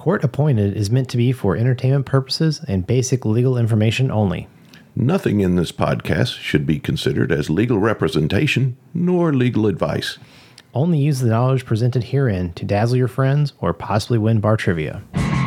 Court appointed is meant to be for entertainment purposes and basic legal information only. Nothing in this podcast should be considered as legal representation nor legal advice. Only use the knowledge presented herein to dazzle your friends or possibly win bar trivia.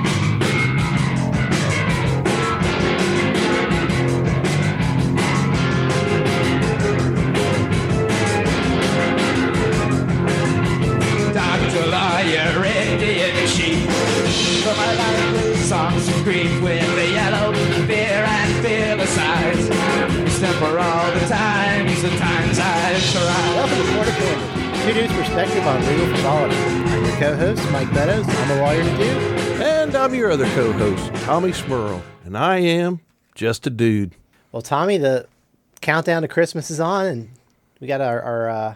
Two Dudes Perspective on Legal Frivolity. I'm your co-host, Mike Meadows. I'm a lawyer to do. And I'm your other co-host, Tommy Smurl. And I am just a dude. Well, Tommy, the countdown to Christmas is on, and we got our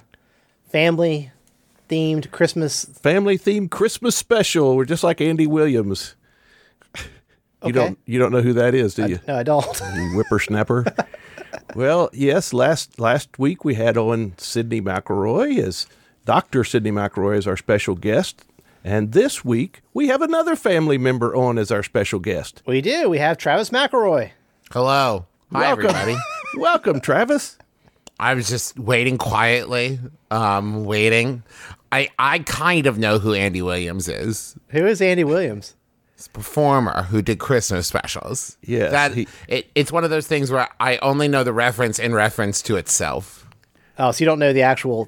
family-themed Christmas... Family-themed Christmas special. We're just like Andy Williams. You don't know who that is, do you? No, I don't. You whippersnapper. Well, yes, last week we had on Sidney McElroy as Dr. Sidney McElroy as our special guest. And this week we have another family member on as our special guest. We do. We have Travis McElroy. Hello. Hi, everybody. Welcome, Travis. I was just waiting quietly, waiting. I kind of know who Andy Williams is. Who is Andy Williams? He's a performer who did Christmas specials. Yes. It's one of those things where I only know the reference in reference to itself. Oh, so you don't know the actual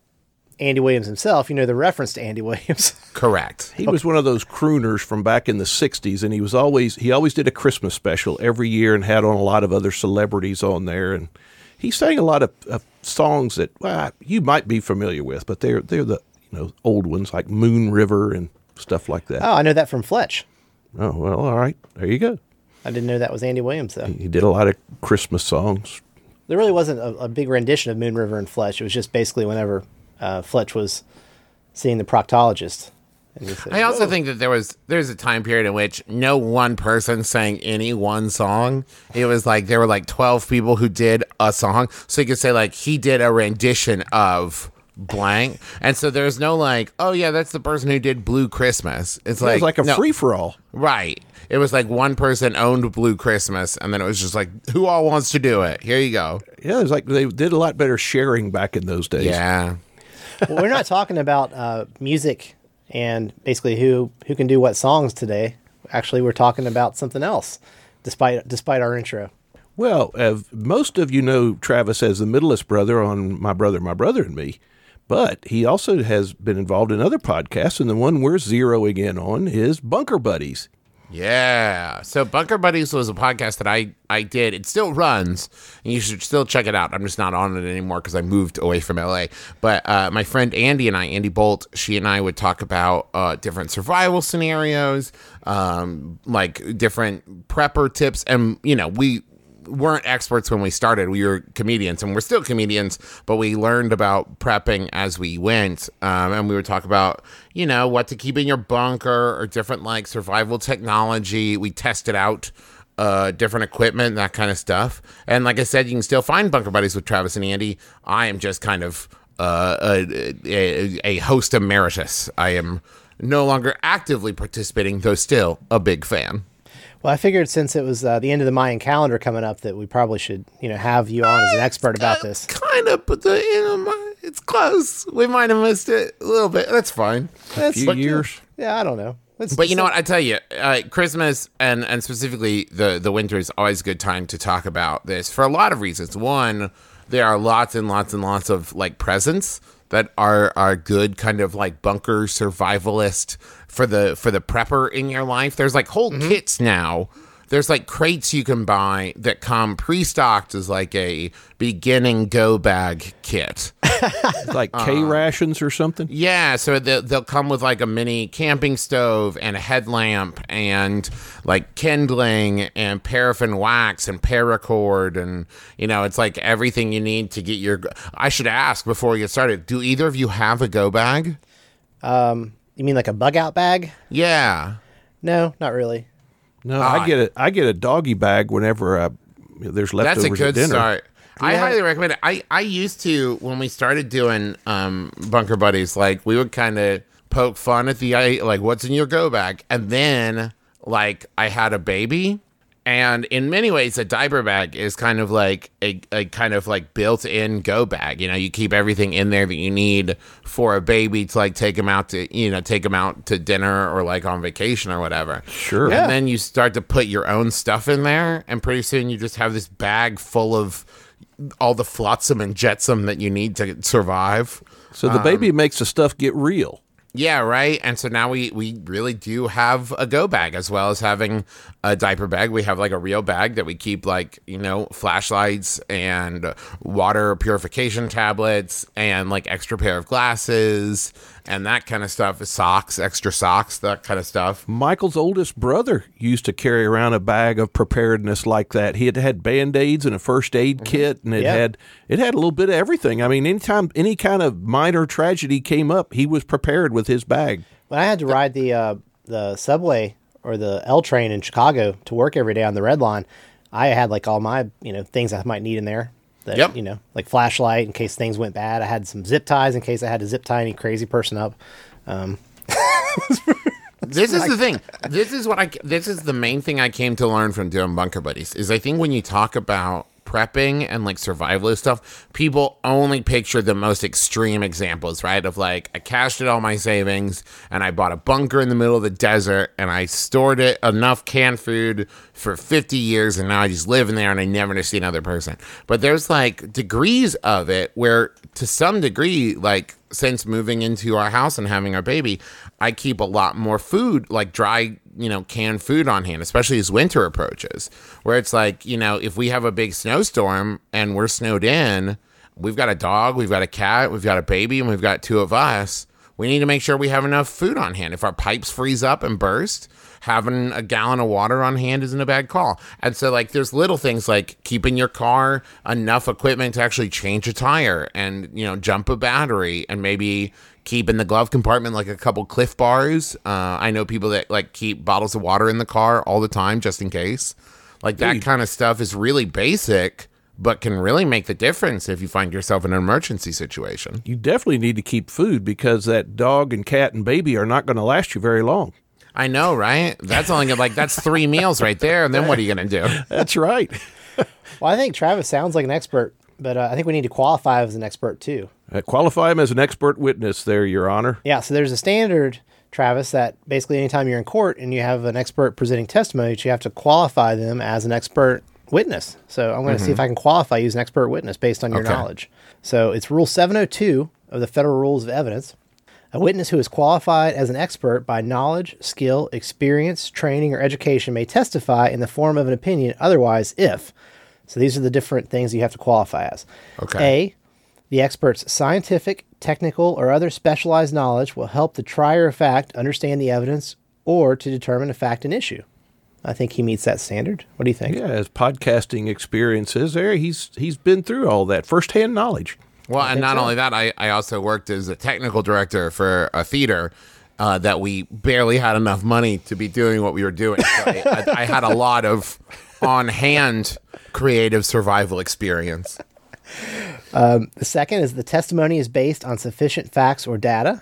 Andy Williams himself. You know the reference to Andy Williams. Correct. He was one of those crooners from back in the 60s, and he always did a Christmas special every year and had on a lot of other celebrities on there. And he sang a lot of songs that you might be familiar with, but they're the old ones like Moon River and stuff like that. Oh, I know that from Fletch. Oh, well, all right. There you go. I didn't know that was Andy Williams, though. He did a lot of Christmas songs. There really wasn't a big rendition of Moon River and Fletch. It was just basically whenever Fletch was seeing the proctologist. And he said, I also think that there's a time period in which no one person sang any one song. It was like there were like 12 people who did a song. So you could say like he did a rendition of blank. And so there's no like, oh yeah, that's the person who did Blue Christmas. It was like a free-for-all. Right. It was like one person owned Blue Christmas, and then it was just like, who all wants to do it? Here you go. Yeah, it was like they did a lot better sharing back in those days. Yeah. Well, we're not talking about music and basically who can do what songs today. Actually, we're talking about something else, despite our intro. Well, most of you know Travis as the middleest brother on My Brother and Me, but he also has been involved in other podcasts, and the one we're zeroing in on is Bunker Buddies. Yeah. So Bunker Buddies was a podcast that I did. It still runs, and you should still check it out. I'm just not on it anymore because I moved away from LA. But my friend Andy Bolt, she and I would talk about different survival scenarios, like different prepper tips. And, we weren't experts when we started. We were comedians, and we're still comedians, but we learned about prepping as we went. And we would talk about, what to keep in your bunker or different like survival technology. We tested out different equipment, that kind of stuff. And like I said, you can still find Bunker Buddies with Travis and Andy. I am just kind of a host emeritus. I am no longer actively participating, though still a big fan. Well, I figured since it was the end of the Mayan calendar coming up that we probably should, have you on as an expert about this. Kind of, but it's close. We might have missed it a little bit. That's fine. A few years. Yeah, I don't know. But you know what? I tell you, Christmas and specifically the winter is always a good time to talk about this for a lot of reasons. One, there are lots and lots and lots of like presents that are good kind of like bunker survivalist for the prepper in your life. There's like whole kits now. There's like crates you can buy that come pre-stocked as like a beginning go bag kit. Like K-rations or something? Yeah, so they'll come with like a mini camping stove and a headlamp and like kindling and paraffin wax and paracord and, it's like everything you need to get your... I should ask before we get started, do either of you have a go bag? You mean like a bug out bag? Yeah. No, not really. No, I get a doggy bag whenever there's leftovers at dinner. That's a good start. I highly recommend it. I used to, when we started doing Bunker Buddies, like we would kind of poke fun at like, what's in your go bag? And then, like, I had a baby. And in many ways, a diaper bag is kind of like a kind of like built-in go bag. You know, you keep everything in there that you need for a baby to like take them out to dinner or like on vacation or whatever. Sure. Yeah. And then you start to put your own stuff in there, and pretty soon you just have this bag full of all the flotsam and jetsam that you need to survive. So the baby makes the stuff get real. Yeah, right. And so now we really do have a go bag as well as having a diaper bag. We have like a real bag that we keep like, flashlights and water purification tablets and like extra pair of glasses and that kind of stuff. Socks, extra socks, that kind of stuff. Michael's oldest brother used to carry around a bag of preparedness like that. He had Band-Aids and a first aid kit, and it had a little bit of everything. I mean, anytime any kind of minor tragedy came up, he was prepared with his bag. When I had to ride the subway or the L train in Chicago to work every day on the Red Line, I had like all my things I might need in there. That, like flashlight in case things went bad. I had some zip ties in case I had to zip tie any crazy person up. This is the thing. This is the main thing I came to learn from doing Bunker Buddies is I think when you talk about prepping and like survivalist stuff, people only picture the most extreme examples, right? Of like, I cashed in all my savings and I bought a bunker in the middle of the desert and I stored it enough canned food for 50 years and now I just live in there and I never see another person. But there's like degrees of it where to some degree, like since moving into our house and having our baby, I keep a lot more food, like dry, canned food on hand, especially as winter approaches, where it's like, if we have a big snowstorm and we're snowed in, we've got a dog, we've got a cat, we've got a baby, and we've got two of us. We need to make sure we have enough food on hand. If our pipes freeze up and burst, having a gallon of water on hand isn't a bad call. And so, like, there's little things like keeping your car enough equipment to actually change a tire and, jump a battery and maybe keep in the glove compartment like a couple Cliff Bars. I know people that like keep bottles of water in the car all the time just in case. Like that kind of stuff is really basic, but can really make the difference if you find yourself in an emergency situation. You definitely need to keep food because that dog and cat and baby are not going to last you very long. I know, right? That's only that's 3 meals right there. And then what are you going to do? That's right. Well, I think Travis sounds like an expert, but I think we need to qualify as an expert too. Qualify him as an expert witness there, Your Honor. Yeah, so there's a standard, Travis, that basically anytime you're in court and you have an expert presenting testimony, you have to qualify them as an expert witness. So I'm going to see if I can qualify you as an expert witness based on your knowledge. So it's Rule 702 of the Federal Rules of Evidence. A witness who is qualified as an expert by knowledge, skill, experience, training, or education may testify in the form of an opinion otherwise if. So these are the different things you have to qualify as. Okay. A, the expert's scientific, technical, or other specialized knowledge will help the trier of fact understand the evidence or to determine a fact and issue. I think he meets that standard. What do you think? Yeah, his podcasting experiences there, he's been through all that, firsthand knowledge. Well, and not only that, I also worked as a technical director for a theater that we barely had enough money to be doing what we were doing. So I had a lot of on-hand creative survival experience. The second is the testimony is based on sufficient facts or data.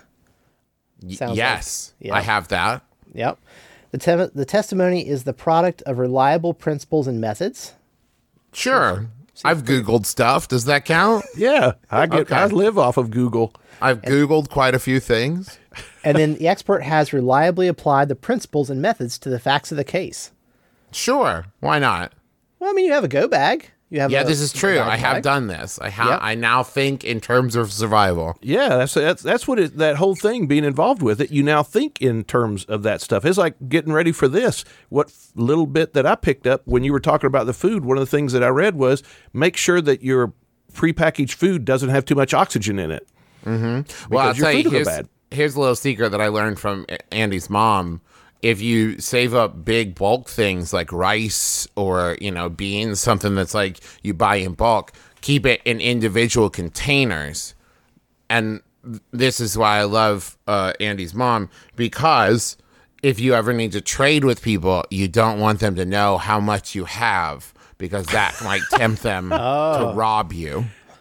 Yes, Yep. I have that. Yep. The testimony is the product of reliable principles and methods. Sure. I've Googled stuff. Does that count? Yeah, I live off of Google. I've Googled quite a few things. And then the expert has reliably applied the principles and methods to the facts of the case. Sure. Why not? Well, I mean, you have a go bag. This is true. I have done this. I now think in terms of survival. Yeah, that's what that whole thing being involved with it. You now think in terms of that stuff. It's like getting ready for this. What little bit that I picked up when you were talking about the food, one of the things that I read was make sure that your prepackaged food doesn't have too much oxygen in it. Mm-hmm. Well, I'll tell you, here's a little secret that I learned from Andy's mom. If you save up big bulk things like rice or, beans, something that's like you buy in bulk, keep it in individual containers. And this is why I love Andy's mom, because if you ever need to trade with people, you don't want them to know how much you have because that might tempt them to rob you.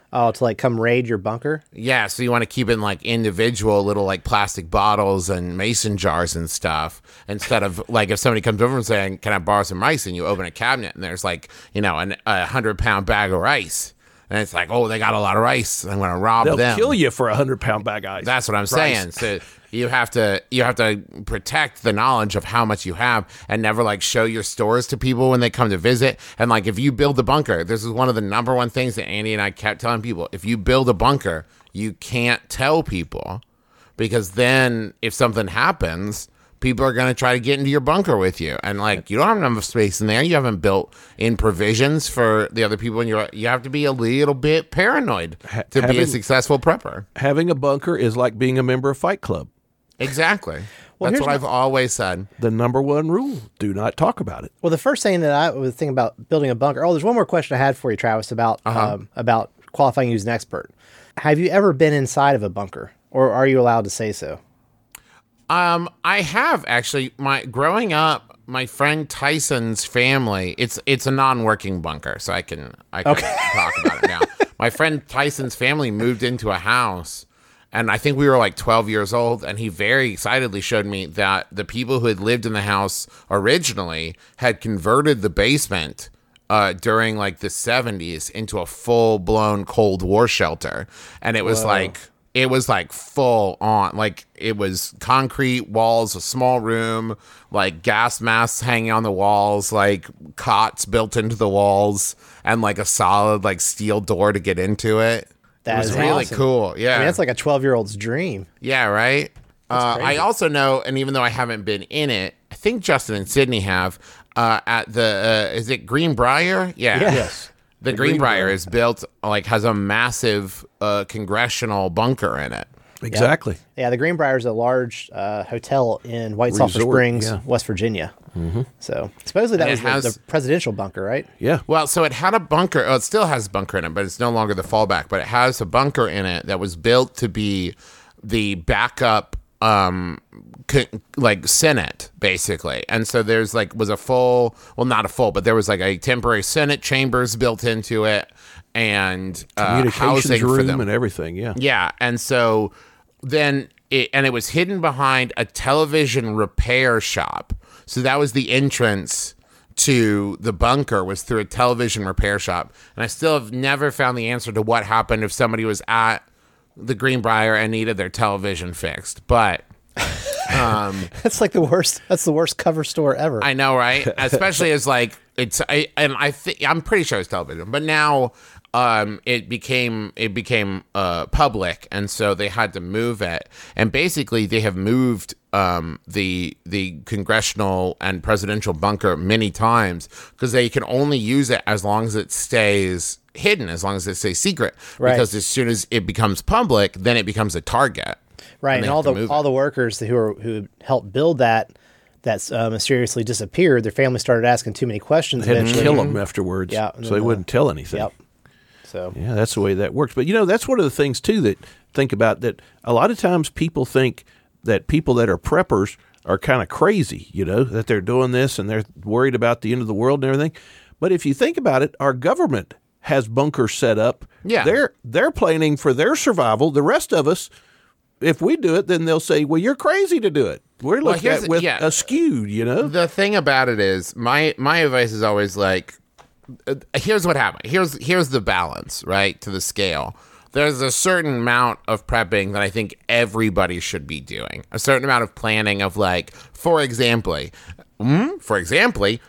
Oh, to like come raid your bunker? Yeah, so you want to keep it in like individual little like plastic bottles and mason jars and stuff, instead of like if somebody comes over and saying, "Can I borrow some rice?" and you open a cabinet and there's like, a 100-pound bag of rice. And it's like, oh, they got a lot of rice. I'm going to rob They'll them. kill you for a 100-pound bag of ice. That's what I'm saying. So you have to protect the knowledge of how much you have, and never like show your stores to people when they come to visit. And like if you build a bunker, this is one of the number one things that Andy and I kept telling people. If you build a bunker, you can't tell people, because then if something happens, people are going to try to get into your bunker with you. And like, you don't have enough space in there. You haven't built in provisions for the other people. And you have to be a little bit paranoid to be a successful prepper. Having a bunker is like being a member of Fight Club. Exactly. Well, That's what I've always said. The number one rule, do not talk about it. Well, the first thing that I was thinking about building a bunker. Oh, there's one more question I had for you, Travis, about qualifying you as an expert. Have you ever been inside of a bunker, or are you allowed to say so? I have actually. Growing up, my friend Tyson's family. It's a non-working bunker, so I can talk about it now. My friend Tyson's family moved into a house, and I think we were like 12 years old, and he very excitedly showed me that the people who had lived in the house originally had converted the basement during like the 70s into a full-blown Cold War shelter. And it was like full on, like it was concrete walls, a small room, like gas masks hanging on the walls, like cots built into the walls, and like a solid like steel door to get into it. It was really cool. Yeah. I mean, that's like a 12-year-old's dream. Yeah, right? I also know, and even though I haven't been in it, I think Justin and Sydney have, at the, is it Greenbrier? Yeah. Yes. The Greenbrier is built, like, has a massive congressional bunker in it. Exactly. Yeah, the Greenbrier is a large hotel in White Sulphur Springs, West Virginia. Mm-hmm. So supposedly that was the presidential bunker, right? Yeah. Well, so it had a bunker. Oh, it still has a bunker in it, but it's no longer the fallback. But it has a bunker in it that was built to be the backup, like Senate, basically. And so there's like was a full, well, not a full, but there was like a temporary Senate chambers built into it, and communications housing room for them and everything. Yeah. Yeah, and so then it was hidden behind a television repair shop. So that was the entrance to the bunker, was through a television repair shop. And I still have never found the answer to what happened if somebody was at the Greenbrier and needed their television fixed. But that's like the worst. That's the worst cover store ever. I know, right? Especially as like I'm pretty sure it's television, but now it became public, and so they had to move it. And basically, they have moved the congressional and presidential bunker many times, because they can only use it as long as it stays hidden, as long as it stays secret. Right. Because as soon as it becomes public, then it becomes a target. Right, and all the workers who helped build that mysteriously disappeared. Their family started asking too many questions. They had to kill them afterwards, so they wouldn't tell anything. Yep. So yeah, that's the way that works. But that's one of the things too that think about, that a lot of times people think that people that are preppers are kind of crazy, that they're doing this and they're worried about the end of the world and everything. But if you think about it, our government has bunkers set up. Yeah, they're planning for their survival. The rest of us, if we do it, then they'll say, well, you're crazy to do it. We're looked at with askew, The thing about it is, my advice is always like, here's what happened. Here's the balance, right, to the scale. There's a certain amount of prepping that I think everybody should be doing. A certain amount of planning of, like, for example, Exactly.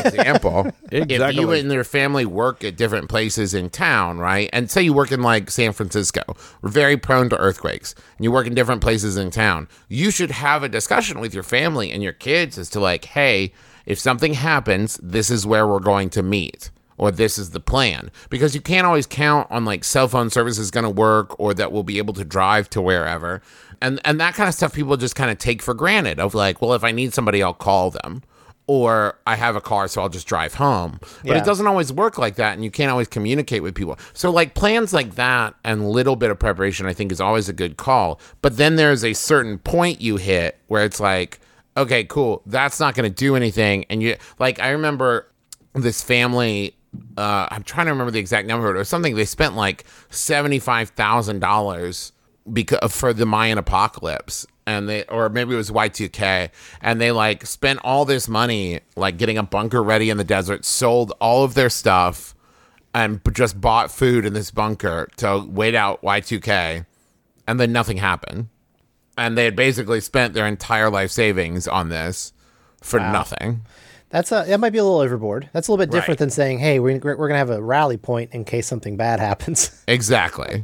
if you and your family work at different places in town, right? And say you work in like San Francisco, we're very prone to earthquakes, and you work in different places in town, you should have a discussion with your family and your kids as to like, hey, if something happens, this is where we're going to meet, or this is the plan. Because you can't always count on like cell phone service is going to work, or that we'll be able to drive to wherever. And that kind of stuff people just kind of take for granted, of like, well, if I need somebody, I'll call them. Or I have a car, so I'll just drive home. But it doesn't always work like that, and you can't always communicate with people. So like plans like that and little bit of preparation, I think, is always a good call. But then there's a certain point you hit where it's like, okay, cool, that's not going to do anything. And you, like, I remember this family I'm trying to remember the exact number, but it was something they spent like $75,000 for the Mayan apocalypse. And or maybe it was Y2K, and they like spent all this money like getting a bunker ready in the desert, sold all of their stuff, and just bought food in this bunker to wait out Y2K, and then nothing happened. And they had basically spent their entire life savings on this for nothing. That might be a little overboard. That's a little bit different Right. than saying, "Hey, we're going to have a rally point in case something bad happens." Exactly.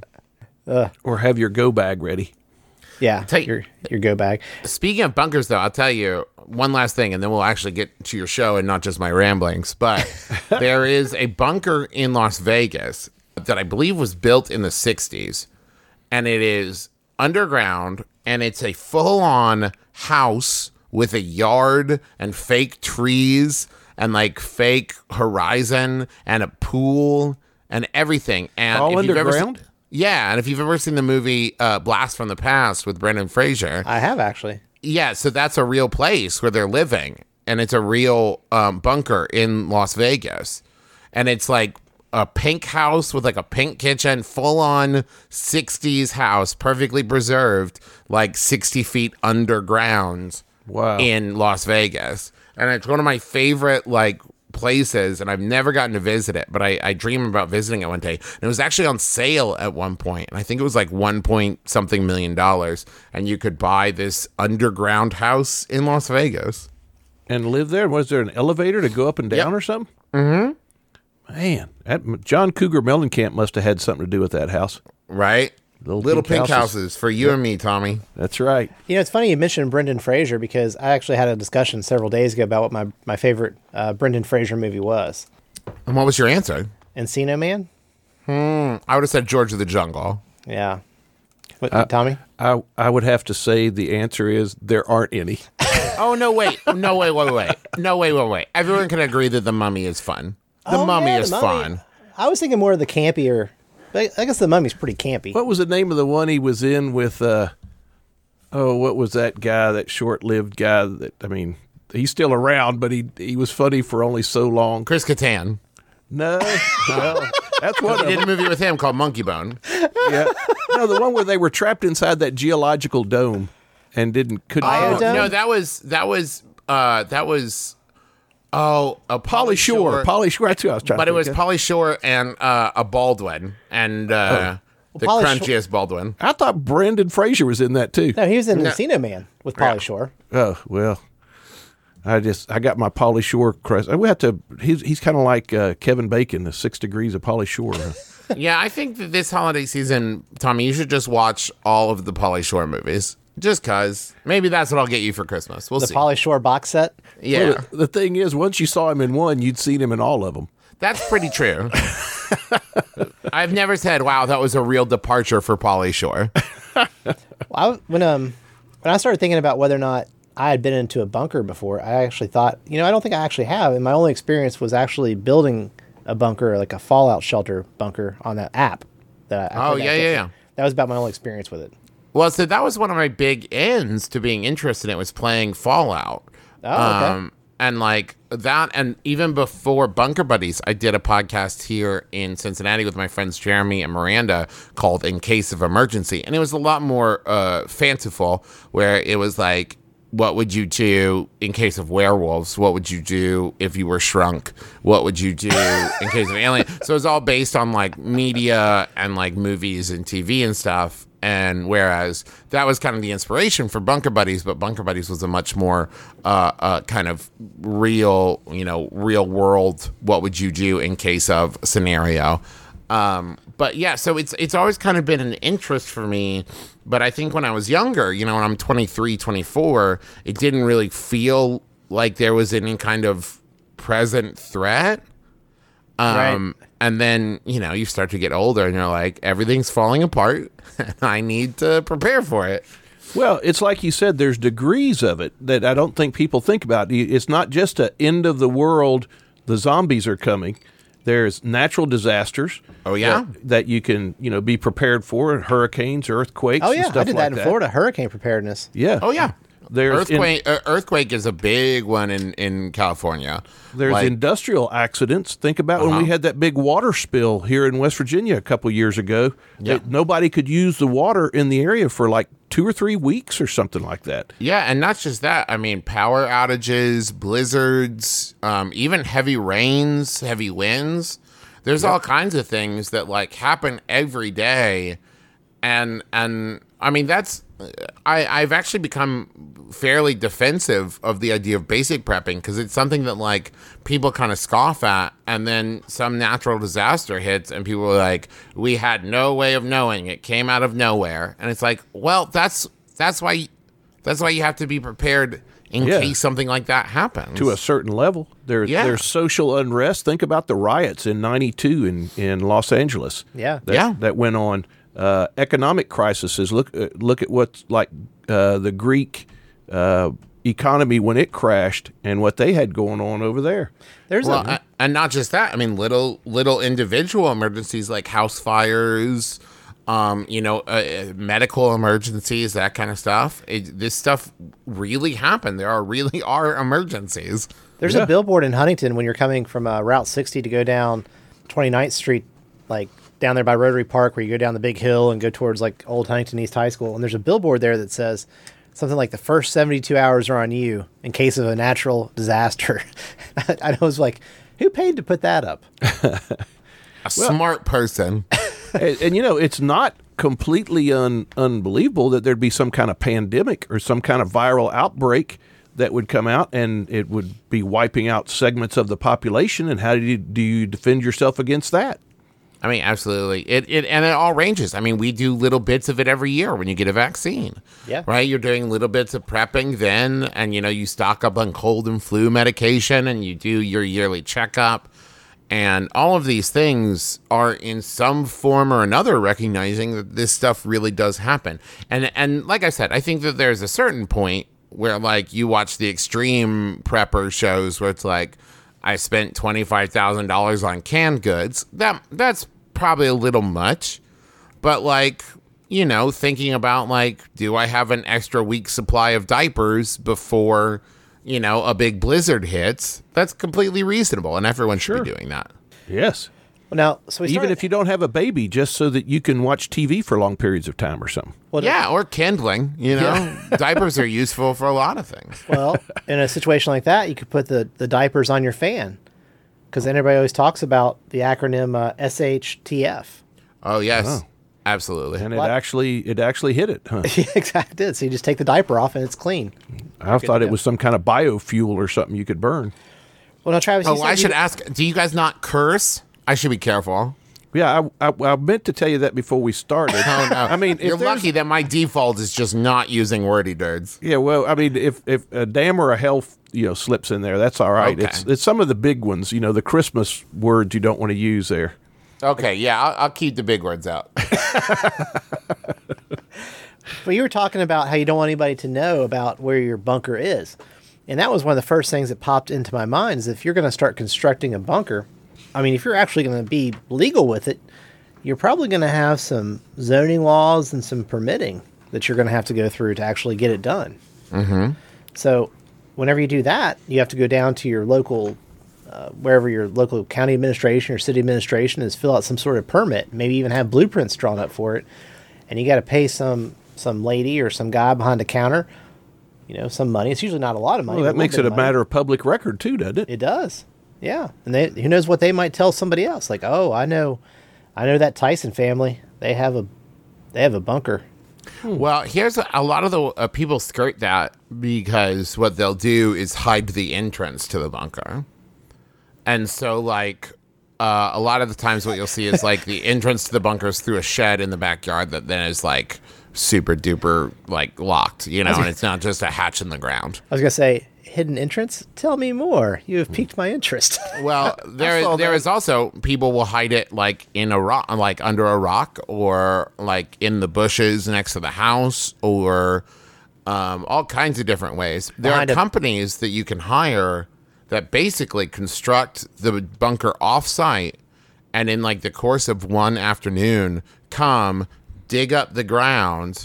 Or have your go bag ready. Yeah, Take- your go bag. Speaking of bunkers, though, I'll tell you one last thing, and then we'll actually get to your show and not just my ramblings. But there is a bunker in Las Vegas that I believe was built in the 60s, and it is underground, and it's a full-on house with a yard and fake trees and like fake horizon and a pool and everything. And All if you've ever underground? yeah, and if you've ever seen the movie Blast from the Past with Brendan Fraser, I have actually. yeah, so that's a real place where they're living, and it's a real bunker in Las Vegas, and it's like a pink house with like a pink kitchen, full-on 60s house, perfectly preserved, like 60 feet underground Wow. in Las Vegas, and it's one of my favorite like places, and I've never gotten to visit it, but I dream about visiting it one day. And it was actually on sale at one point, and I think it was like $1 million, and you could buy this underground house in Las Vegas. And live there? Was there an elevator to go up and down Yep. or something? Mm-hmm. Man, John Cougar Mellencamp must have had something to do with that house. Right? Little pink houses. houses for you and me, Tommy. That's right. You know, it's funny you mentioned Brendan Fraser because I actually had a discussion several days ago about what my favorite Brendan Fraser movie was. And what was your answer? Encino Man? I would have said George of the Jungle. Yeah. What, Tommy? I would have to say the answer is there aren't any. Oh, no, wait. No, wait. Everyone can agree that The Mummy is fun. The Mummy yeah, is The Mummy. fun. I was thinking more of the campier. But I guess The Mummy's pretty campy. What was the name of the one he was in with? What was that guy? That short-lived guy. That I mean, he's still around, but he was funny for only so long. Chris Kattan. No, well, that's one I of did a them. movie with him called Monkey Bone. Yeah. No, the one where they were trapped inside that geological dome and couldn't. Biodome? No, that was a Pauly Shore. Pauly Shore. That's who I was trying But to it was think of. Pauly Shore and a Baldwin, and the Pauly crunchiest Baldwin. I thought Brendan Fraser was in that too. No, he was in Encino Man with Pauly Shore. Oh well, I got my Pauly Shore crush. We have to. He's kind of like Kevin Bacon, the 6 Degrees of Pauly Shore. Yeah, I think that this holiday season, Tommy, you should just watch all of the Pauly Shore movies. Just cause. Maybe that's what I'll get you for Christmas. We'll The see. Pauly Shore box set. Yeah, Well, the thing is, once you saw him in one, you'd seen him in all of them. that's pretty true. I've never said, wow, that was a real departure for Pauly Shore. Well, when I started thinking about whether or not I had been into a bunker before, I actually thought, I don't think I actually have. And my only experience was actually building a bunker, like a fallout shelter bunker on that app. That I Oh, think I yeah, did. yeah, yeah. That was about my only experience with it. Well, so that was one of my big ends to being interested in, was playing Fallout. Oh, okay. And like that, and even before Bunker Buddies, I did a podcast here in Cincinnati with my friends Jeremy and Miranda called In Case of Emergency. And it was a lot more fanciful, where it was like, what would you do in case of werewolves? What would you do if you were shrunk? What would you do in case of alien? So it was all based on like media and like movies and TV and stuff. And whereas that was kind of the inspiration for Bunker Buddies, but Bunker Buddies was a much more kind of real, real world, what would you do in case of scenario. But yeah, so it's always kind of been an interest for me. But I think when I was younger, when I'm 23, 24, it didn't really feel like there was any kind of present threat. Right. And then, you start to get older and you're like, everything's falling apart and I need to prepare for it. Well, it's like you said, there's degrees of it that I don't think people think about. It's not just an end of the world, the zombies are coming. There's natural disasters. Oh, yeah? That you can, be prepared for, hurricanes, earthquakes, Oh, and yeah. stuff I did like that in Florida, hurricane preparedness. Yeah. Oh, yeah. Earthquake is a big one in California. There's industrial accidents. Think about when we had that big water spill here in West Virginia a couple years ago. Yeah. Nobody could use the water in the area for like 2 or 3 weeks or something like that. Yeah, and not just that. I mean, power outages, blizzards, even heavy rains, heavy winds. There's all kinds of things that like happen every day, and I mean I've actually become fairly defensive of the idea of basic prepping because it's something that like people kind of scoff at, and then some natural disaster hits and people are like, we had no way of knowing, it came out of nowhere. And it's like, well, that's why you have to be prepared in case something like that happens. To a certain level. There's social unrest. Think about the riots in 92 in Los Angeles. That went on. Economic crises. Look at what's like the Greek economy when it crashed and what they had going on over there. And not just that. I mean, little individual emergencies like house fires, medical emergencies, that kind of stuff. This stuff really happened. There really are emergencies. There's a billboard in Huntington when you're coming from Route 60 to go down 29th Street, like down there by Rotary Park, where you go down the big hill and go towards like Old Huntington East High School. And there's a billboard there that says something like the first 72 hours are on you in case of a natural disaster. I was like, who paid to put that up? Smart person. and it's not completely unbelievable that there'd be some kind of pandemic or some kind of viral outbreak that would come out and it would be wiping out segments of the population. And how do you defend yourself against that? I mean, absolutely. It all ranges. I mean, we do little bits of it every year when you get a vaccine. Yeah. Right? You're doing little bits of prepping then, and, you stock up on cold and flu medication, and you do your yearly checkup. And all of these things are in some form or another recognizing that this stuff really does happen. And like I said, I think that there's a certain point where, like, you watch the extreme prepper shows where it's like, I spent $25,000 on canned goods. That's probably a little much. But, like, thinking about, like, do I have an extra week's supply of diapers before, a big blizzard hits? That's completely reasonable, and everyone should be doing that. Yes. Well, now, so even if you don't have a baby, just so that you can watch TV for long periods of time or something. Well, or kindling, Diapers are useful for a lot of things. Well, in a situation like that, you could put the diapers on your fan, because everybody always talks about the acronym SHTF. Oh, yes. Absolutely. And it actually hit it, huh? Yeah, exactly. It did. So you just take the diaper off and it's clean. I thought it was some kind of biofuel or something you could burn. Well, now, Travis, I should ask, do you guys not curse? I should be careful. Yeah, I meant to tell you that before we started. Oh, no. I mean, you're lucky that my default is just not using wordy dirts. Yeah, well, I mean, if a damn or a hell, slips in there, that's all right. Okay. It's some of the big ones, the Christmas words you don't want to use there. Okay, yeah, I'll keep the big words out. But you were talking about how you don't want anybody to know about where your bunker is. And that was one of the first things that popped into my mind is if you're going to start constructing a bunker, I mean, if you're actually going to be legal with it, you're probably going to have some zoning laws and some permitting that you're going to have to go through to actually get it done. Mm-hmm. So whenever you do that, you have to go down to your local, wherever your local county administration or city administration is, fill out some sort of permit, maybe even have blueprints drawn up for it. And you got to pay some lady or some guy behind the counter, some money. It's usually not a lot of money. Well, that makes it a matter of public record too, doesn't it? It does. Yeah. And who knows what they might tell somebody else. Like, oh, I know that Tyson family, they have a bunker. Well, here's a lot of the people skirt that because what they'll do is hide the entrance to the bunker. And so, like, a lot of the times what you'll see is, like, the entrance to the bunker is through a shed in the backyard that then is, like, super duper, like, locked, and it's not just a hatch in the ground. I was going to say, hidden entrance? Tell me more. You have piqued my interest. Well, there is also, people will hide it, like, in a rock, like, under a rock, or, like, in the bushes next to the house, or all kinds of different ways. There are companies that you can hire that basically construct the bunker off-site, and in, like, the course of one afternoon, come dig up the ground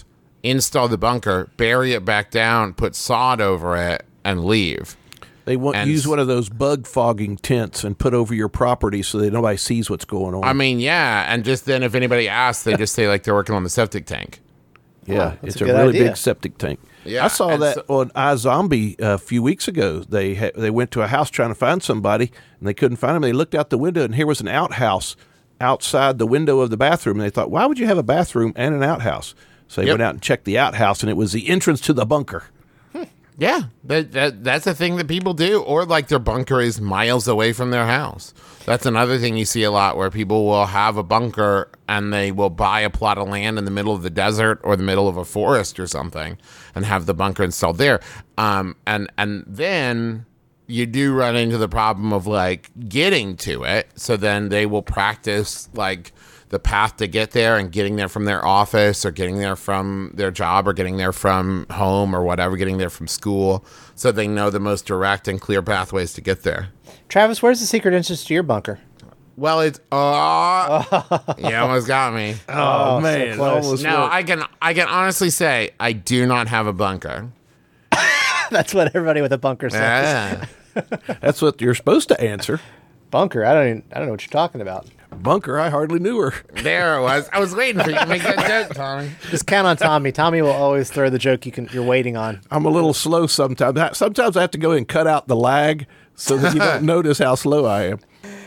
install the bunker, bury it back down, put sod over it, and leave. They use one of those bug fogging tents and put over your property so that nobody sees what's going on. I mean, yeah, and just then if anybody asks, they just say like they're working on the septic tank. Yeah, it's a really big septic tank. Yeah, I saw that on iZombie a few weeks ago. They went to a house trying to find somebody, and they couldn't find him. They looked out the window, and here was an outhouse outside the window of the bathroom. And they thought, why would you have a bathroom and an outhouse? So they went out and checked the outhouse, and it was the entrance to the bunker. Yeah, that's a thing that people do. Or like their bunker is miles away from their house. That's another thing you see a lot where people will have a bunker and they will buy a plot of land in the middle of the desert or the middle of a forest or something and have the bunker installed there. And then you do run into the problem of like getting to it. So then they will practice like the path to get there and getting there from their office or getting there from their job or getting there from home or whatever, getting there from school. So they know the most direct and clear pathways to get there. Travis, where's the secret entrance to your bunker? Well, it's you almost got me. Oh man, so almost No, worked. I can honestly say I do not have a bunker. That's what everybody with a bunker says. Yeah. That's what you're supposed to answer. Bunker? I don't know what you're talking about. Bunker, I hardly knew her. There it was. I was waiting for you to make that joke, Tommy. Just count on Tommy. Tommy will always throw the joke you're waiting on. I'm a little slow sometimes. Sometimes I have to go and cut out the lag so that you don't notice how slow I am.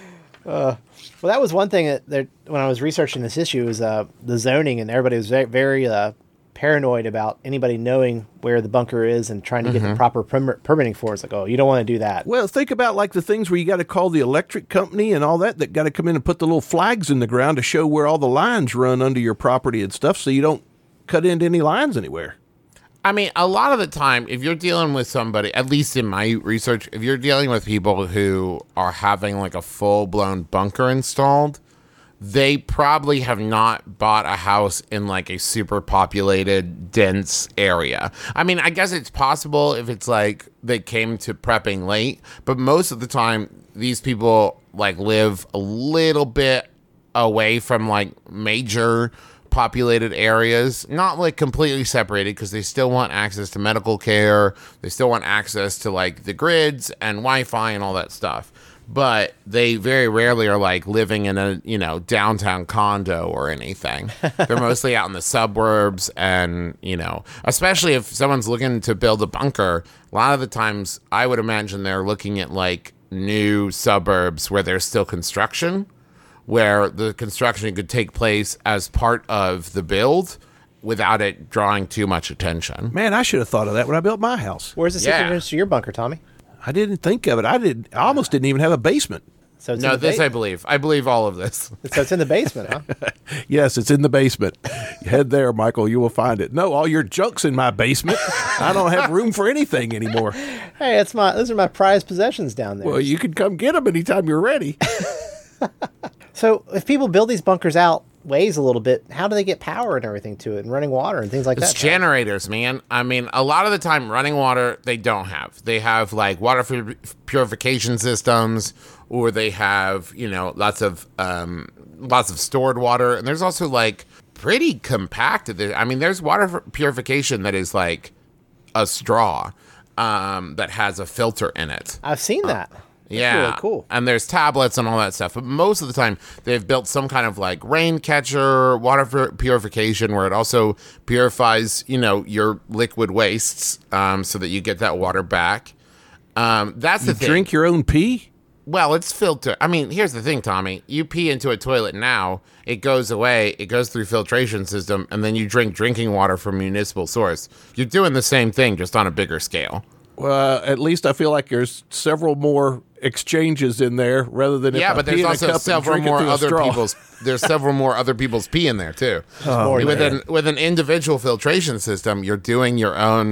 Well, that was one thing that when I was researching this issue was the zoning, and everybody was very, very paranoid about anybody knowing where the bunker is and trying to get the proper permitting for it. It's like, oh, you don't want to do that. Well, think about like the things where you got to call the electric company and all that got to come in and put the little flags in the ground to show where all the lines run under your property and stuff so you don't cut into any lines anywhere. I mean, a lot of the time, if you're dealing with somebody, at least in my research, if you're dealing with people who are having like a full-blown bunker installed, they probably have not bought a house in like a super populated, dense area. I mean, I guess it's possible if it's like they came to prepping late, but most of the time, these people like live a little bit away from like major populated areas, not like completely separated because they still want access to medical care. They still want access to like the grids and Wi-Fi and all that stuff. But they very rarely are like living in a, downtown condo or anything. They're mostly out in the suburbs and, especially if someone's looking to build a bunker, a lot of the times I would imagine they're looking at like new suburbs where there's still construction, where the construction could take place as part of the build without it drawing too much attention. Man, I should have thought of that when I built my house. Where's the secret Yeah. entrance to your bunker, Tommy? I didn't think of it. I almost didn't even have a basement. So it's No, in the this I believe. I believe all of this. So it's in the basement, huh? Yes, it's in the basement. Head there, Michael. You will find it. No, all your junk's in my basement. I don't have room for anything anymore. Hey, those are my prized possessions down there. Well, you can come get them anytime you're ready. So if people build these bunkers out ways a little bit, how do they get power and everything to it and running water and things like It's that? generators, man. I mean, a lot of the time, running water, they don't have. They have, like, water purification systems, or they have, lots of stored water. And there's also, like, pretty compacted. I mean, there's water purification that is, like, a straw that has a filter in it. I've seen that. That's Yeah, really cool. And there's tablets and all that stuff. But most of the time, they've built some kind of like rain catcher, water purification, where it also purifies, your liquid wastes, so that you get that water back. That's the You thing. drink your own pee? Well, it's filtered. I mean, here's the thing, Tommy. You pee into a toilet now, it goes away, it goes through filtration system, and then you drink drinking water from municipal source. You're doing the same thing, just on a bigger scale. Well, at least I feel like there's several more exchanges in there rather than if I But pee there's in a also cup and several drink it more through a other straw. people's. There's several more other people's pee in there too. More with than- an individual filtration system, you're doing your own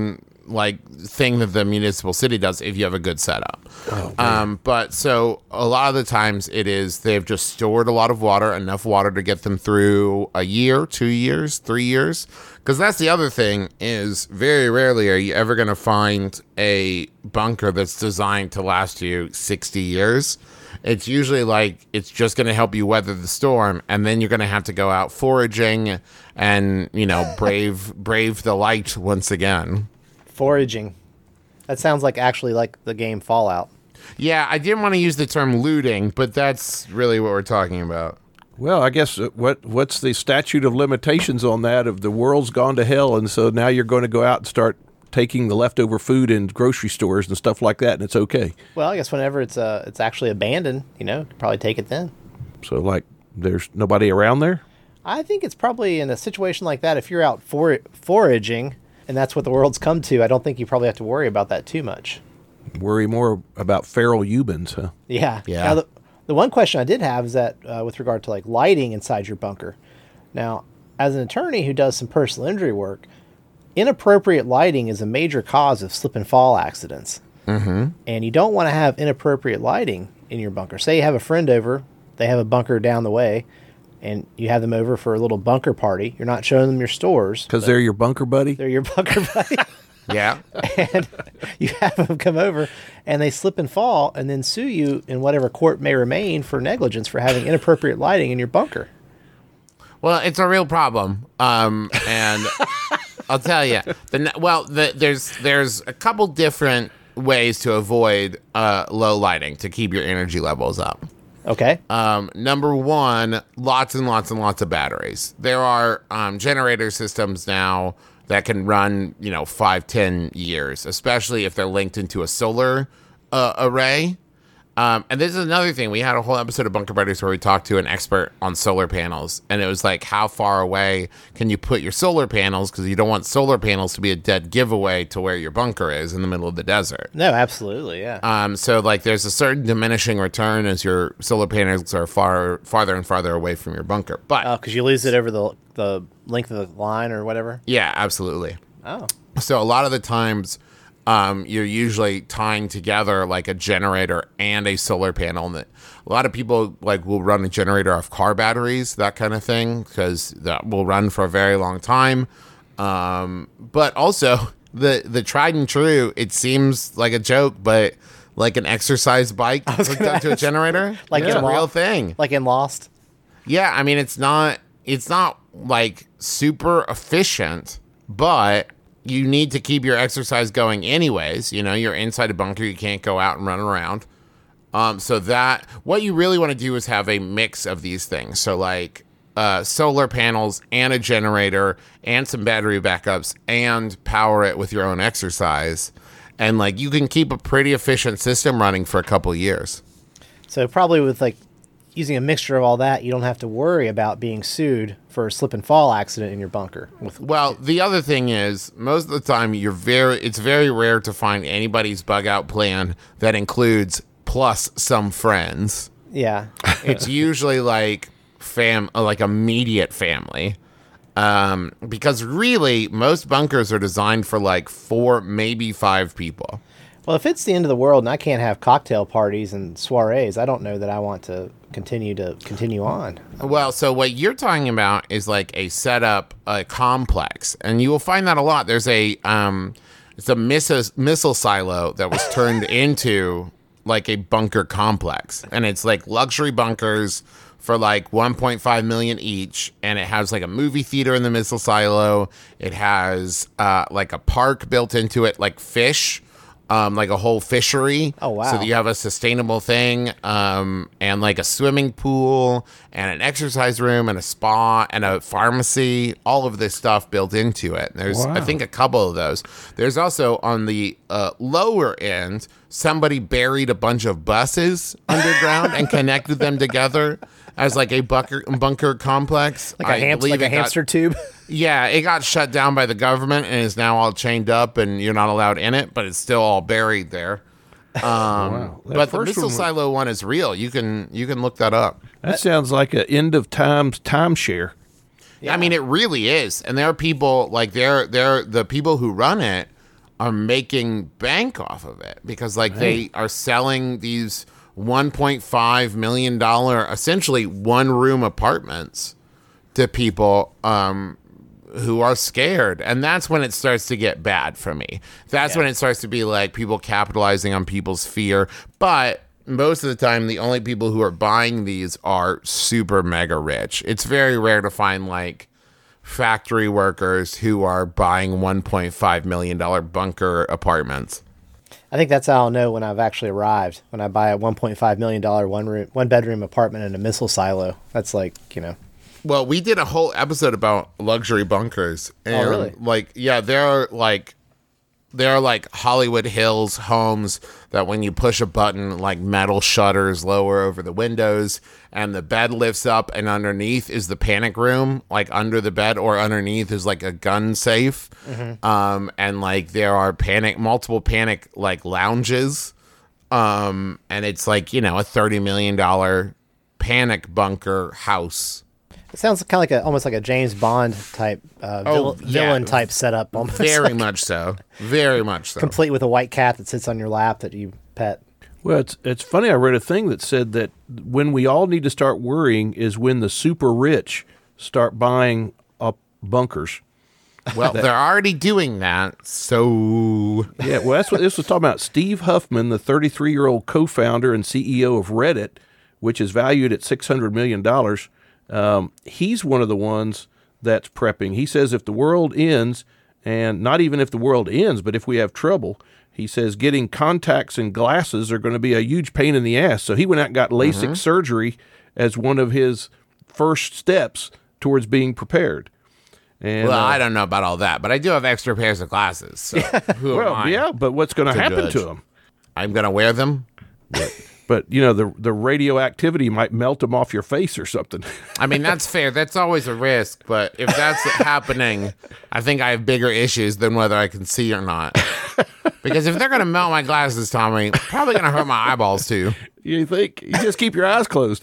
like thing that the municipal city does if you have a good setup. But so a lot of the times they've just stored a lot of water, enough water to get them through a year, 2 years, 3 years. Because that's the other thing, is very rarely are you ever going to find a bunker that's designed to last you 60 years. It's usually like it's just going to help you weather the storm, and then you're going to have to go out foraging and, brave the light once again. Foraging. That sounds like actually like the game Fallout. Yeah, I didn't want to use the term looting, but that's really what we're talking about. Well, I guess what's the statute of limitations on that? If the world's gone to hell, and so now you're going to go out and start taking the leftover food in grocery stores and stuff like that, and it's okay. Well, I guess whenever it's actually abandoned, probably take it then. So, like, there's nobody around there? I think it's probably in a situation like that, if you're out foraging, and that's what the world's come to, I don't think you probably have to worry about that too much. Worry more about feral humans, huh? Yeah. Yeah. Now, the one question I did have is that with regard to, like, lighting inside your bunker. Now, as an attorney who does some personal injury work, inappropriate lighting is a major cause of slip and fall accidents. Mm-hmm. And you don't want to have inappropriate lighting in your bunker. Say you have a friend over, they have a bunker down the way, and you have them over for a little bunker party. You're not showing them your stores. Because they're your bunker buddy? They're your bunker buddy. Yeah. And you have them come over, and they slip and fall, and then sue you in whatever court may remain for negligence for having inappropriate lighting in your bunker. Well, it's a real problem. And I'll tell you. There's a couple different ways to avoid low lighting to keep your energy levels up. Okay. Number one, lots and lots and lots of batteries. There are generator systems now that can run, 5-10 years, especially if they're linked into a solar array. And this is another thing. We had a whole episode of Bunker Buddies where we talked to an expert on solar panels. And it was like, how far away can you put your solar panels? Because you don't want solar panels to be a dead giveaway to where your bunker is in the middle of the desert. No, absolutely, yeah. So, like, there's a certain diminishing return as your solar panels are farther and farther away from your bunker. But because you lose it over the length of the line or whatever? Yeah, absolutely. Oh. So a lot of the times you're usually tying together like a generator and a solar panel. And a lot of people will run a generator off car batteries, that kind of thing, because that will run for a very long time. But also the tried and true, it seems like a joke, but like an exercise bike hooked up to a generator, like it's in a real thing. Like in Lost? Yeah, I mean, it's not like super efficient, but you need to keep your exercise going anyways. You're inside a bunker, you can't go out and run around. So that what you really want to do is have a mix of these things. So like solar panels and a generator and some battery backups and power it with your own exercise. And like you can keep a pretty efficient system running for a couple years. So probably with like using a mixture of all that, you don't have to worry about being sued for a slip and fall accident in your bunker. Well, the other thing is, most of the time, it's very rare to find anybody's bug out plan that includes plus some friends. Yeah. It's usually like immediate family. Because really, most bunkers are designed for like 4, maybe 5 people. Well, if it's the end of the world and I can't have cocktail parties and soirees, I don't know that I want to continue on. Well, so what you're talking about is like a setup, a complex, and you will find that a lot. There's it's a missile silo that was turned into like a bunker complex, and it's like luxury bunkers for like 1.5 million each, and it has like a movie theater in the missile silo. It has like a park built into it, like fish. Like a whole fishery. Oh, wow. So that you have a sustainable thing, and like a swimming pool and an exercise room and a spa and a pharmacy, all of this stuff built into it. There's, I think, a couple of those. There's also on the lower end, somebody buried a bunch of buses underground and connected them together as like a bunker complex. Like a hamster tube? Yeah, it got shut down by the government and is now all chained up, and you're not allowed in it, but it's still all buried there. Wow. But the missile silo one is real. You can look that up. That sounds like an end of times timeshare. Yeah. I mean, it really is. And there are people like they're the people who run it are making bank off of it because like they are selling these $1.5 million essentially one-room apartments to people who are scared. And that's when it starts to get bad for me. That's when it starts to be like people capitalizing on people's fear. But most of the time, the only people who are buying these are super mega rich. It's very rare to find like factory workers who are buying $1.5 million bunker apartments. I think that's how I'll know when I've actually arrived. When I buy a $1.5 million one bedroom apartment in a missile silo. That's like, you know. Well, we did a whole episode about luxury bunkers. And really? like, yeah, there are like Hollywood Hills homes that when you push a button, like metal shutters lower over the windows and the bed lifts up and underneath is the panic room, like under the bed or underneath is like a gun safe. And like there are multiple panic like lounges. And it's like, you know, a $30 million panic bunker house. It sounds kind of like almost like a James Bond type villain type setup. Almost very much so. Very much so. Complete with a white cat that sits on your lap that you pet. Well, it's funny. I read a thing that said that when we all need to start worrying is when the super rich start buying up bunkers. Well, they're already doing that, so... Yeah, well, that's what this was talking about. Steve Huffman, the 33-year-old co-founder and CEO of Reddit, which is valued at $600 million, he's one of the ones that's prepping. He says if the world ends, and not even if the world ends, but if we have trouble, he says getting contacts and glasses are going to be a huge pain in the ass. So he went out and got LASIK surgery as one of his first steps towards being prepared. And, well, I don't know about all that, but I do have extra pairs of glasses. So who am I? Yeah, but what's going to happen judge? to them? I'm going to wear them. But, you know, the radioactivity might melt them off your face or something. I mean, that's fair. That's always a risk. But if that's happening, I think I have bigger issues than whether I can see or not. Because if they're going to melt my glasses, Tommy, probably going to hurt my eyeballs too. You think? You just keep your eyes closed.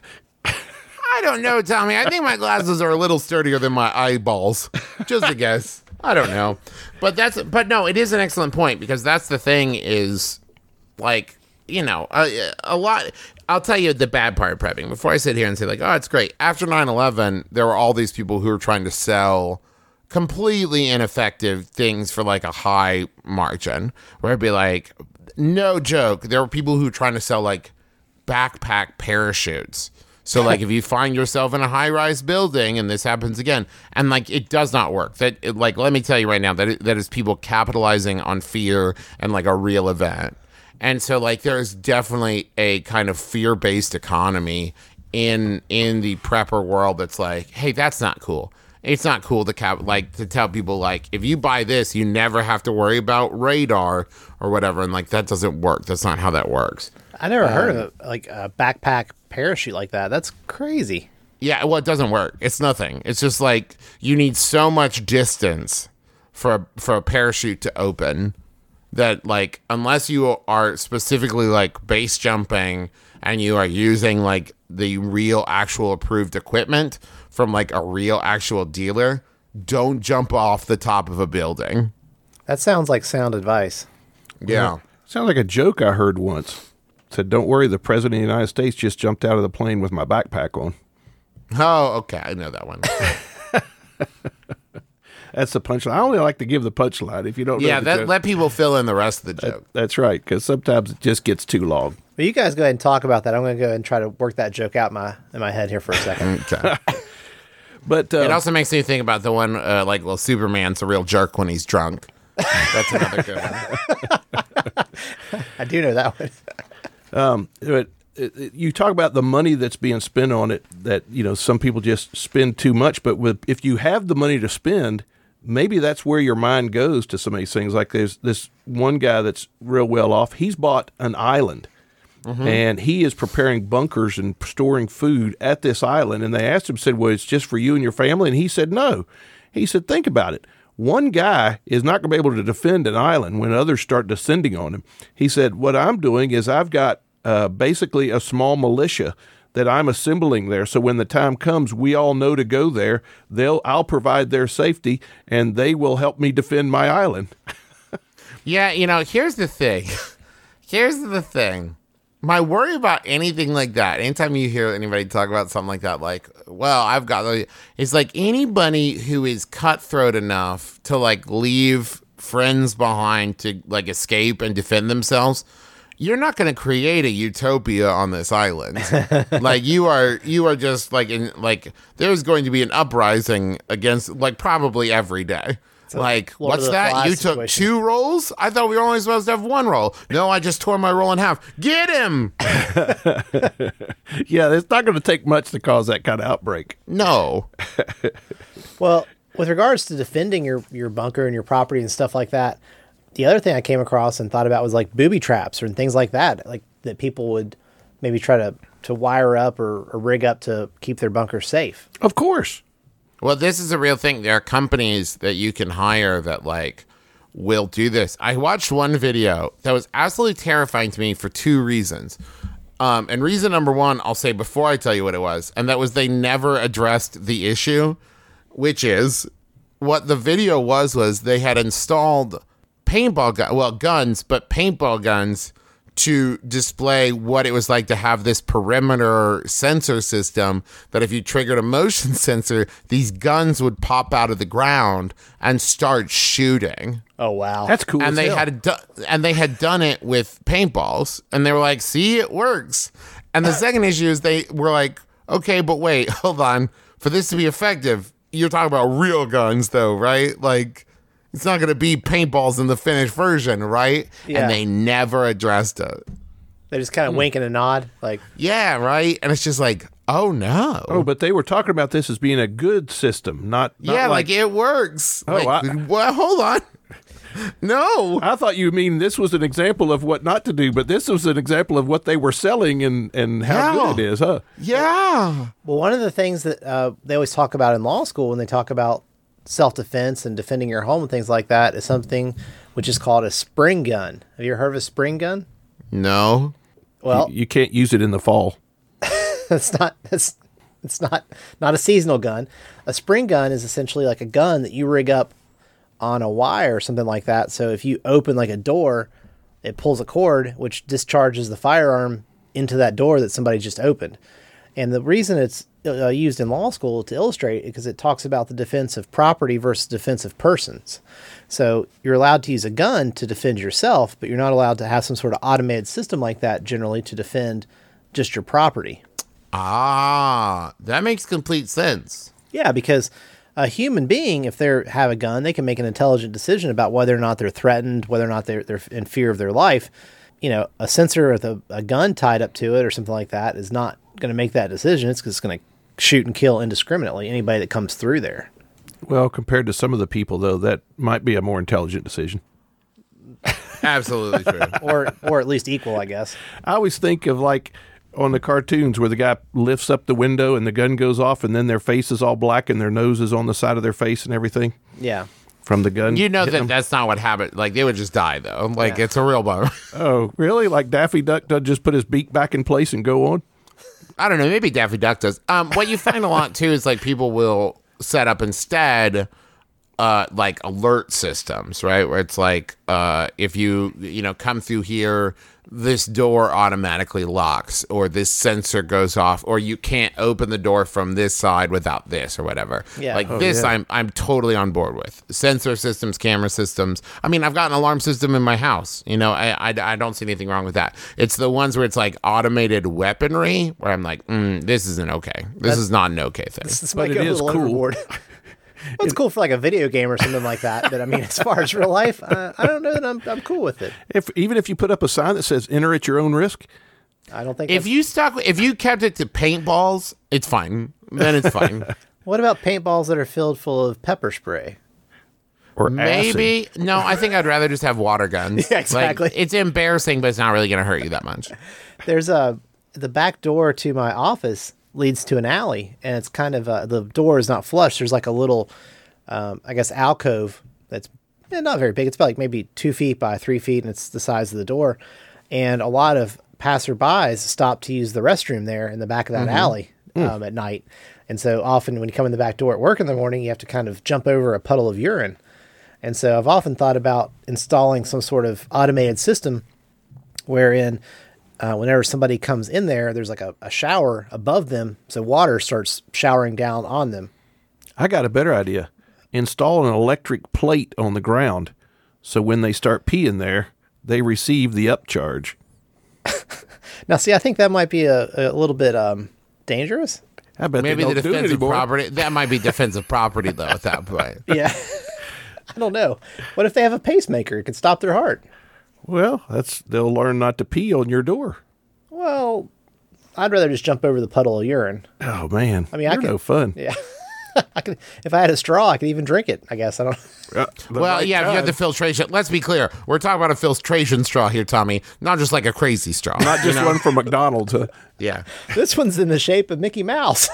I don't know, Tommy. I think my glasses are a little sturdier than my eyeballs. Just a guess. I don't know. But no, it is an excellent point because that's the thing is like, you know, a lot. I'll tell you the bad part of prepping before I sit here and say like, oh, it's great. After 9/11, there were all these people who were trying to sell completely ineffective things for like a high margin where it'd be like, no joke. There were people who were trying to sell like backpack parachutes. So like if you find yourself in a high-rise building and this happens again, and like it does not work. Like let me tell you right now that is people capitalizing on fear and like a real event. And so like there's definitely a kind of fear-based economy in the prepper world that's like, hey, that's not cool. It's not cool to tell people like if you buy this, you never have to worry about radar or whatever, and like that doesn't work. That's not how that works. I never heard of a backpack parachute like that. That's crazy. Yeah, well, it doesn't work. It's nothing. It's just like you need so much distance for a parachute to open that like unless you are specifically like base jumping and you are using like the real actual approved equipment from like a real actual dealer, don't jump off the top of a building. That sounds like sound advice. Yeah. Sounds like a joke I heard once. Said, don't worry, the President of the United States just jumped out of the plane with my backpack on. Oh, okay. I know that one. That's the punchline. I only like to give the punchline if you don't know. Yeah, let people fill in the rest of the joke. That's right, because sometimes it just gets too long. Well, you guys go ahead and talk about that. I'm going to go ahead and try to work that joke out in my head here for a second. Okay. But it also makes me think about the one Superman's a real jerk when he's drunk. That's another good one. I do know that one. But you talk about the money that's being spent on it, that, you know, some people just spend too much. But if you have the money to spend, maybe that's where your mind goes to some of these things. Like there's this one guy that's real well off. He's bought an island, and he is preparing bunkers and storing food at this island. And they asked him, said, well, it's just for you and your family? And he said, no. He said, think about it. One guy is not going to be able to defend an island when others start descending on him. He said, what I'm doing is I've got basically a small militia that I'm assembling there. So when the time comes, we all know to go there. I'll provide their safety, and they will help me defend my island. Yeah, here's the thing. Here's the thing. My worry about anything like that, anytime you hear anybody talk about something like that, like, well, I've got, it's like anybody who is cutthroat enough to like leave friends behind to like escape and defend themselves, you're not going to create a utopia on this island. Like you are just like there's going to be an uprising against like probably every day. Like, what's that? You took 2 rolls? I thought we were only supposed to have 1 roll. No, I just tore my roll in half. Get him! Yeah, it's not going to take much to cause that kind of outbreak. No. Well, with regards to defending your bunker and your property and stuff like that, the other thing I came across and thought about was like booby traps or things like that, like that people would maybe try to wire up or rig up to keep their bunker safe. Of course. Well, this is a real thing. There are companies that you can hire that like will do this. I watched one video that was absolutely terrifying to me for 2 reasons. And reason number 1, I'll say before I tell you what it was, and that was they never addressed the issue, which is what the video was they had installed guns, but paintball guns to display what it was like to have this perimeter sensor system that if you triggered a motion sensor, these guns would pop out of the ground and start shooting. Oh, wow. That's cool. And they had done it with paintballs, and they were like, see, it works. And the second issue is they were like, okay, but wait, hold on. For this to be effective, you're talking about real guns though, right? Like, it's not going to be paintballs in the finished version, right? Yeah. And they never addressed it. They just kind of wink and a nod, like, Yeah, right? And it's just like, oh, no. Oh, but they were talking about this as being a good system, not Yeah, like it works. Oh, well, hold on. No. I thought you mean this was an example of what not to do, but this was an example of what they were selling and how good it is, huh? Yeah. well, one of the things that they always talk about in law school when they talk about self-defense and defending your home and things like that is something which is called a spring gun. Have you ever heard of a spring gun? No. Well, You can't use it in the fall. it's not a seasonal gun. A spring gun is essentially like a gun that you rig up on a wire or something like that. So if you open like a door, it pulls a cord which discharges the firearm into that door that somebody just opened. And the reason it's used in law school to illustrate it because it talks about the defense of property versus defense of persons. So you're allowed to use a gun to defend yourself, but you're not allowed to have some sort of automated system like that generally to defend just your property. Ah, that makes complete sense. Yeah, because a human being, if they have a gun, they can make an intelligent decision about whether or not they're threatened, whether or not they're in fear of their life. You know, a sensor with a gun tied up to it or something like that is not going to make that decision. It's because it's going to shoot and kill indiscriminately anybody that comes through there. Well, compared to some of the people, though, that might be a more intelligent decision. Absolutely true. or at least equal, I guess. I always think of like on the cartoons where the guy lifts up the window and the gun goes off and then their face is all black and their nose is on the side of their face and everything Yeah. from the gun. You know hitting them. that's not what happened. Like, they would just die, though. Like, Yeah. it's a real bummer. Oh, really? Like Daffy Duck does just put his beak back in place and go on? I don't know. Maybe Daffy Duck does. What you find a lot, too, is, like, people will set up instead, like, alert systems, right? Where it's like, if you come through here, this door automatically locks, or this sensor goes off, or you can't open the door from this side without this, or whatever. Yeah. Like, Oh, this yeah. I'm totally on board with. Sensor systems, camera systems. I mean, I've got an alarm system in my house. I don't see anything wrong with that. It's the ones where it's like automated weaponry, where I'm like, this isn't okay. This is not an okay thing. This But might it go a is little cool. overboard. Well, it's cool for like a video game or something like that. But I mean, as far as real life, I don't know that I'm cool with it. Even if you put up a sign that says "Enter at your own risk," I don't think. If you kept it to paintballs, it's fine. Then it's fine. What about paintballs that are filled full of pepper spray? or acid. Maybe. No, I think I'd rather just have water guns. Yeah, exactly. Like, it's embarrassing, but it's not really going to hurt you that much. There's the back door to my office leads to an alley, and it's kind of the door is not flush. There's like a little, I guess, alcove that's not very big. It's about like maybe 2 feet by 3 feet, and it's the size of the door. And a lot of passerbys stop to use the restroom there in the back of that alley at night. And so often when you come in the back door at work in the morning, you have to kind of jump over a puddle of urine. And so I've often thought about installing some sort of automated system wherein whenever somebody comes in there, there's like a shower above them, so water starts showering down on them. I got a better idea. Install an electric plate on the ground, so when they start peeing there, they receive the upcharge. Now, see, I think that might be a little bit dangerous. I bet Maybe they the don't do it defensive anymore. property. That might be defensive property, though, at that point. Yeah. I don't know. What if they have a pacemaker? It could stop their heart. Well, they'll learn not to pee on your door. Well, I'd rather just jump over the puddle of urine. Oh man, I mean, you're no fun. Yeah. I could, if I had a straw, I could even drink it. I guess I don't. Well, yeah, if you have the filtration. Let's be clear. We're talking about a filtration straw here, Tommy, not just like a crazy straw. Not just one from McDonald's. Huh? Yeah. This one's in the shape of Mickey Mouse.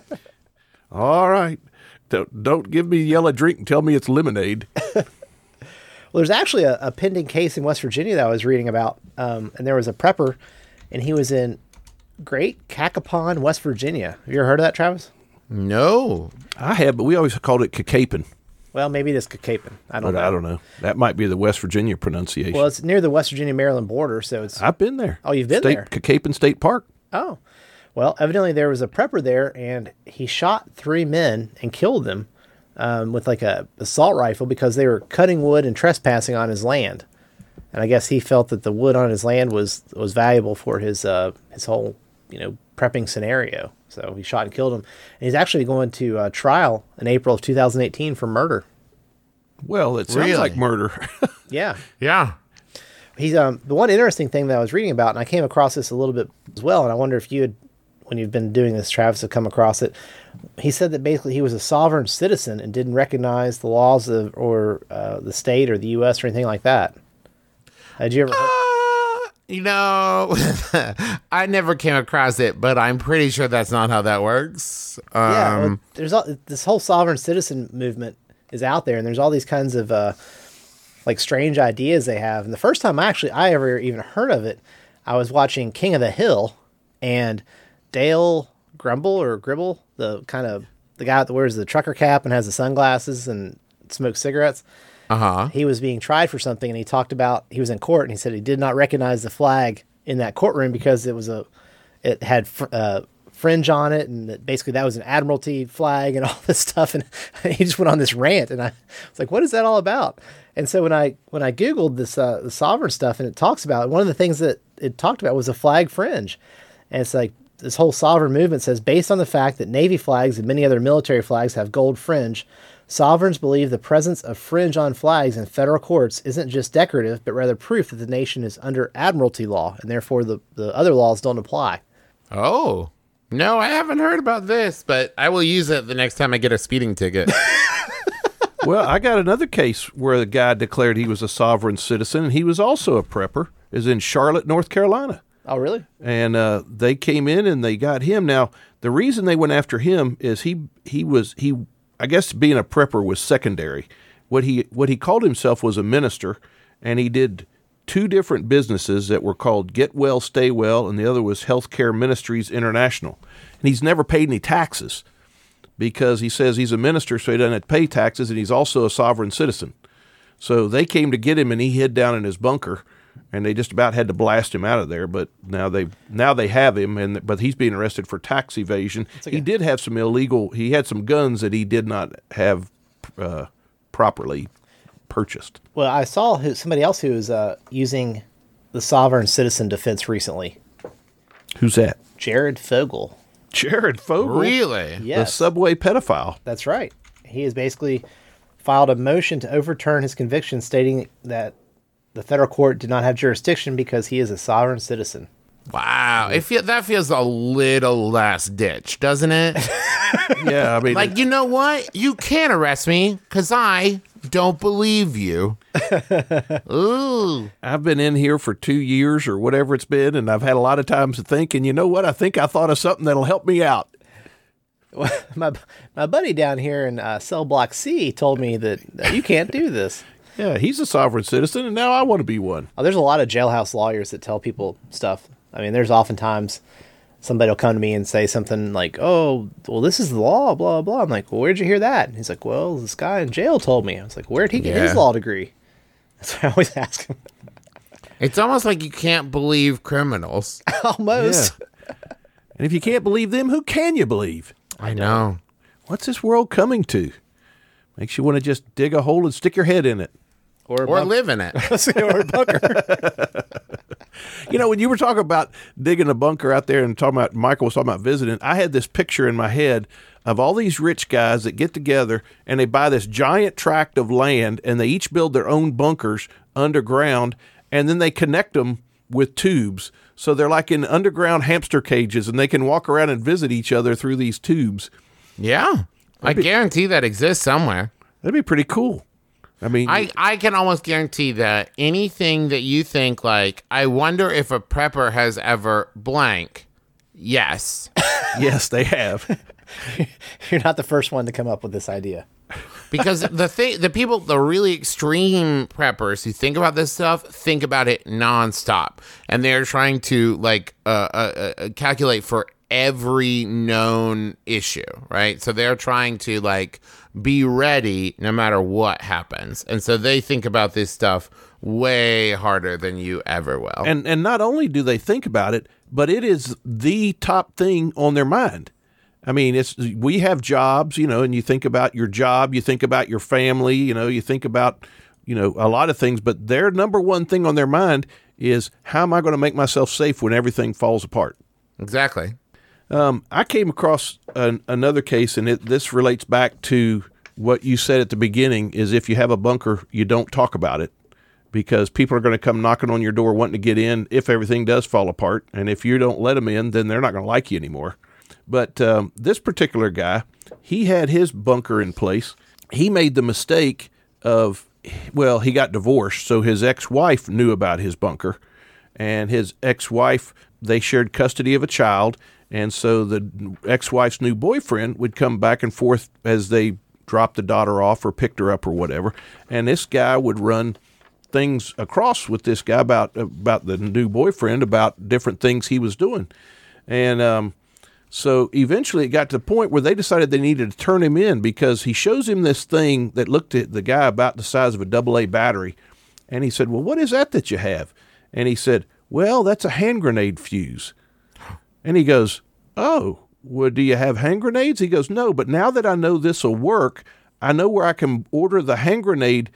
All right. Don't give me yellow drink and tell me it's lemonade. Well, there's actually a pending case in West Virginia that I was reading about, and there was a prepper, and he was in Great Cacapon, West Virginia. Have you ever heard of that, Travis? No. I have, but we always called it Cacapon. Well, maybe it is Cacapon. I don't But know. I don't know. That might be the West Virginia pronunciation. Well, it's near the West Virginia-Maryland border, so it's... I've been there. Oh, you've been there? Cacapon State Park. Oh. Well, evidently there was a prepper there, and he shot 3 men and killed them with like a assault rifle because they were cutting wood and trespassing on his land. And I guess he felt that the wood on his land was valuable for his whole, prepping scenario. So he shot and killed him. And he's actually going to trial in April of 2018 for murder. Well, it sounds Really? like murder. Yeah. Yeah. He's the one interesting thing that I was reading about, and I came across this a little bit as well, and I wonder if you had, when you've been doing this, Travis, have come across it. He said that basically he was a sovereign citizen and didn't recognize the laws of the state or the U.S. or anything like that. Had you ever heard? I never came across it, but I'm pretty sure that's not how that works. Yeah, well, there's this whole sovereign citizen movement is out there, and there's all these kinds of like strange ideas they have. And the first time I ever even heard of it, I was watching King of the Hill, and Dale Gribble, the guy that wears the trucker cap and has the sunglasses and smokes cigarettes. He was being tried for something, and he talked about, he was in court, and he said he did not recognize the flag in that courtroom because it had fringe on it, and that was an Admiralty flag and all this stuff. And he just went on this rant, and I was like, what is that all about? And so when I Googled this, the sovereign stuff, and it talks about, one of the things that it talked about was a flag fringe. And it's like, this whole sovereign movement says, based on the fact that Navy flags and many other military flags have gold fringe, sovereigns believe the presence of fringe on flags in federal courts isn't just decorative, but rather proof that the nation is under Admiralty law, and therefore the other laws don't apply. Oh. No, I haven't heard about this, but I will use it the next time I get a speeding ticket. Well, I got another case where the guy declared he was a sovereign citizen, and he was also a prepper, is in Charlotte, North Carolina. Oh, really? And they came in and they got him. Now, the reason they went after him is he I guess being a prepper was secondary. What he called himself was a minister, and he did 2 different businesses that were called Get Well, Stay Well, and the other was Healthcare Ministries International. And he's never paid any taxes because he says he's a minister, so he doesn't have to pay taxes, and he's also a sovereign citizen. So they came to get him, and he hid down in his bunker, and they just about had to blast him out of there. But now they have him, but he's being arrested for tax evasion. Okay. He did have some illegal. He had some guns that he did not have properly purchased. Well, I saw somebody else who was using the sovereign citizen defense recently. Who's that? Jared Fogle. Jared Fogle. Really? The Yes, subway pedophile. that's right. He has basically filed a motion to overturn his conviction, stating that the federal court did not have jurisdiction because he is a sovereign citizen. Wow. That feels a little last ditch, doesn't it? Yeah, I mean, Like, you know what? You can't arrest me because I don't believe you. Ooh. I've been in here for 2 years or whatever it's been, and I've had a lot of times to think, and you know what? I think I thought of something that'll help me out. My buddy down here in Cell Block C told me that you can't do this. Yeah, he's a sovereign citizen, and now I want to be one. Oh, there's a lot of jailhouse lawyers that tell people stuff. I mean, there's oftentimes somebody will come to me and say something like, "Oh, well, this is the law, blah blah." I'm like, "Well, where'd you hear that?" And he's like, "Well, this guy in jail told me." I was like, "Where'd he get his law degree?" That's what I always ask him. It's almost like you can't believe criminals. Almost. Yeah. And if you can't believe them, who can you believe? I know. What's this world coming to? Makes you want to just dig a hole and stick your head in it. Or live in it. Or a bunker. You know, when you were talking about digging a bunker out there and talking about, Michael was talking about visiting, I had this picture in my head of all these rich guys that get together and they buy this giant tract of land and they each build their own bunkers underground and then they connect them with tubes. So they're like in underground hamster cages and they can walk around and visit each other through these tubes. Yeah. I guarantee that exists somewhere. That'd be pretty cool. I mean, I can almost guarantee that anything that you think like, I wonder if a prepper has ever blank. Yes. yes, they have. You're not the first one to come up with this idea. Because the people, the really extreme preppers who think about this stuff, think about it nonstop. And they're trying to like calculate for every known issue, right? So they're trying to like be ready no matter what happens. And so they think about this stuff way harder than you ever will. And not only do they think about it, but it is the top thing on their mind. I mean, we have jobs, you know, and you think about your job, you think about your family, you know, you think about, you know, a lot of things, but their number one thing on their mind is how am I going to make myself safe when everything falls apart? Exactly. I came across another case, and this relates back to what you said at the beginning, is if you have a bunker, you don't talk about it because people are going to come knocking on your door wanting to get in if everything does fall apart. And if you don't let them in, then they're not going to like you anymore. But this particular guy, he had his bunker in place. He made the mistake of, well, he got divorced, so his ex-wife knew about his bunker. And his ex-wife, they shared custody of a child. And so the ex-wife's new boyfriend would come back and forth as they dropped the daughter off or picked her up or whatever. And this guy would run things across with this guy about the new boyfriend, about different things he was doing. And so eventually it got to the point where they decided they needed to turn him in because he shows him this thing that looked at the guy about the size of a AA battery. And he said, well, what is that you have? And he said, well, that's a hand grenade fuse. And he goes, oh, well, do you have hand grenades? He goes, no, but now that I know this will work, I know where I can order the hand grenade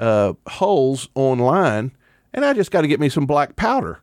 hulls online, and I just got to get me some black powder.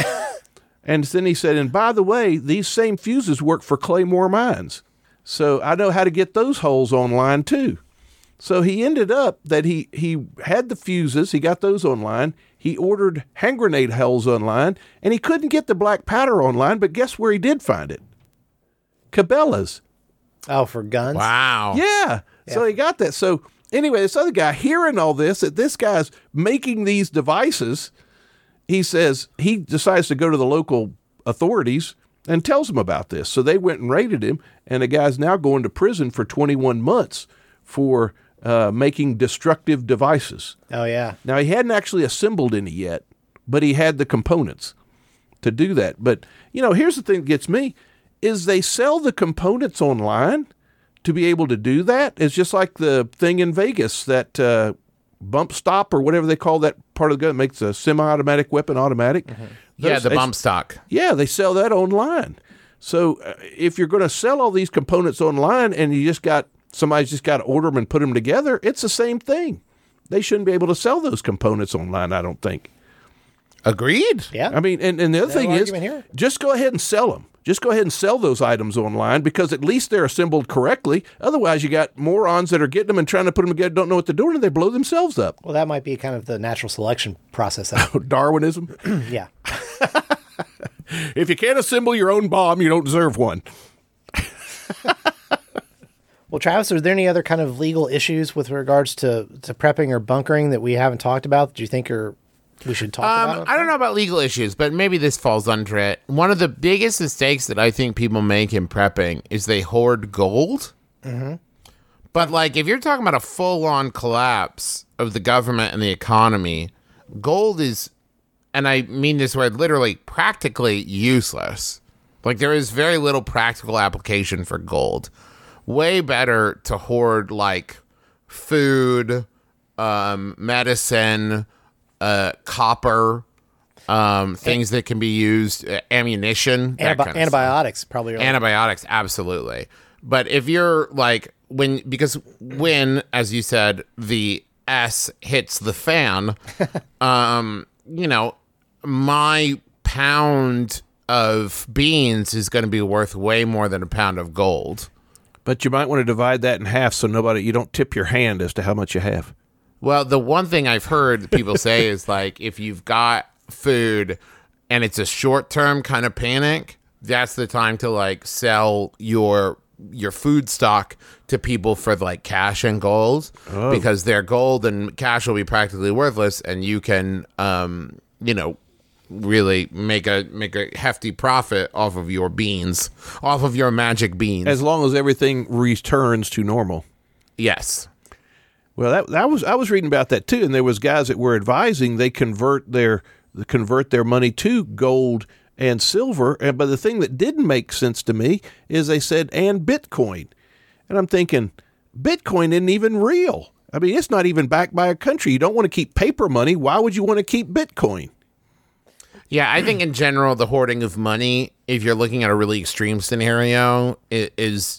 And then he said, and by the way, these same fuses work for Claymore mines. So I know how to get those holes online too. So he ended up that he had the fuses, he got those online, he ordered hand grenade hulls online, and he couldn't get the black powder online, but guess where he did find it? Cabela's. Oh, for guns? Wow. Yeah. So he got that. So anyway, this other guy, hearing all this, that this guy's making these devices, he says he decides to go to the local authorities and tells them about this. So they went and raided him, and the guy's now going to prison for 21 months for making destructive devices. Oh, yeah. Now, he hadn't actually assembled any yet, but he had the components to do that. But, you know, here's the thing that gets me, is they sell the components online to be able to do that. It's just like the thing in Vegas, that bump stop or whatever they call that part of the gun that makes a semi-automatic weapon automatic. Mm-hmm. Yeah, the bump stock. Yeah, they sell that online. So if you're going to sell all these components online and somebody's just got to order them and put them together, it's the same thing. They shouldn't be able to sell those components online, I don't think. Agreed. Yeah. I mean, and the other thing is, just go ahead and sell them. Just go ahead and sell those items online because at least they're assembled correctly. Otherwise, you got morons that are getting them and trying to put them together, don't know what they're doing, and they blow themselves up. Well, that might be kind of the natural selection process. Darwinism? Yeah. If you can't assemble your own bomb, you don't deserve one. Well, Travis, are there any other kind of legal issues with regards to prepping or bunkering that we haven't talked about that you think we should talk about? I don't know about legal issues, but maybe this falls under it. One of the biggest mistakes that I think people make in prepping is they hoard gold. Mm-hmm. But, like, if you're talking about a full-on collapse of the government and the economy, gold is, and I mean this word literally, practically useless. Like, there is very little practical application for gold. Way better to hoard, like, food, medicine, copper, things that can be used, ammunition, that kind of antibiotics, probably. Antibiotics, absolutely. But if you're, like, when, as you said, the S hits the fan, you know, my pound of beans is going to be worth way more than a pound of gold. But you might want to divide that in half so you don't tip your hand as to how much you have. Well, the one thing I've heard people say is, like, if you've got food and it's a short-term kind of panic, that's the time to, like, sell your food stock to people for, like, cash and gold, because their gold and cash will be practically worthless, and you can, you know, really make a hefty profit off of your beans, off of your magic beans. As long as everything returns to normal. Yes. Well, I was reading about that too, and there was guys that were advising they convert their money to gold and silver. But the thing that didn't make sense to me is they said, and Bitcoin. And I'm thinking, Bitcoin isn't even real. I mean, it's not even backed by a country. You don't want to keep paper money. Why would you want to keep Bitcoin? Yeah, I think in general, the hoarding of money, if you're looking at a really extreme scenario, is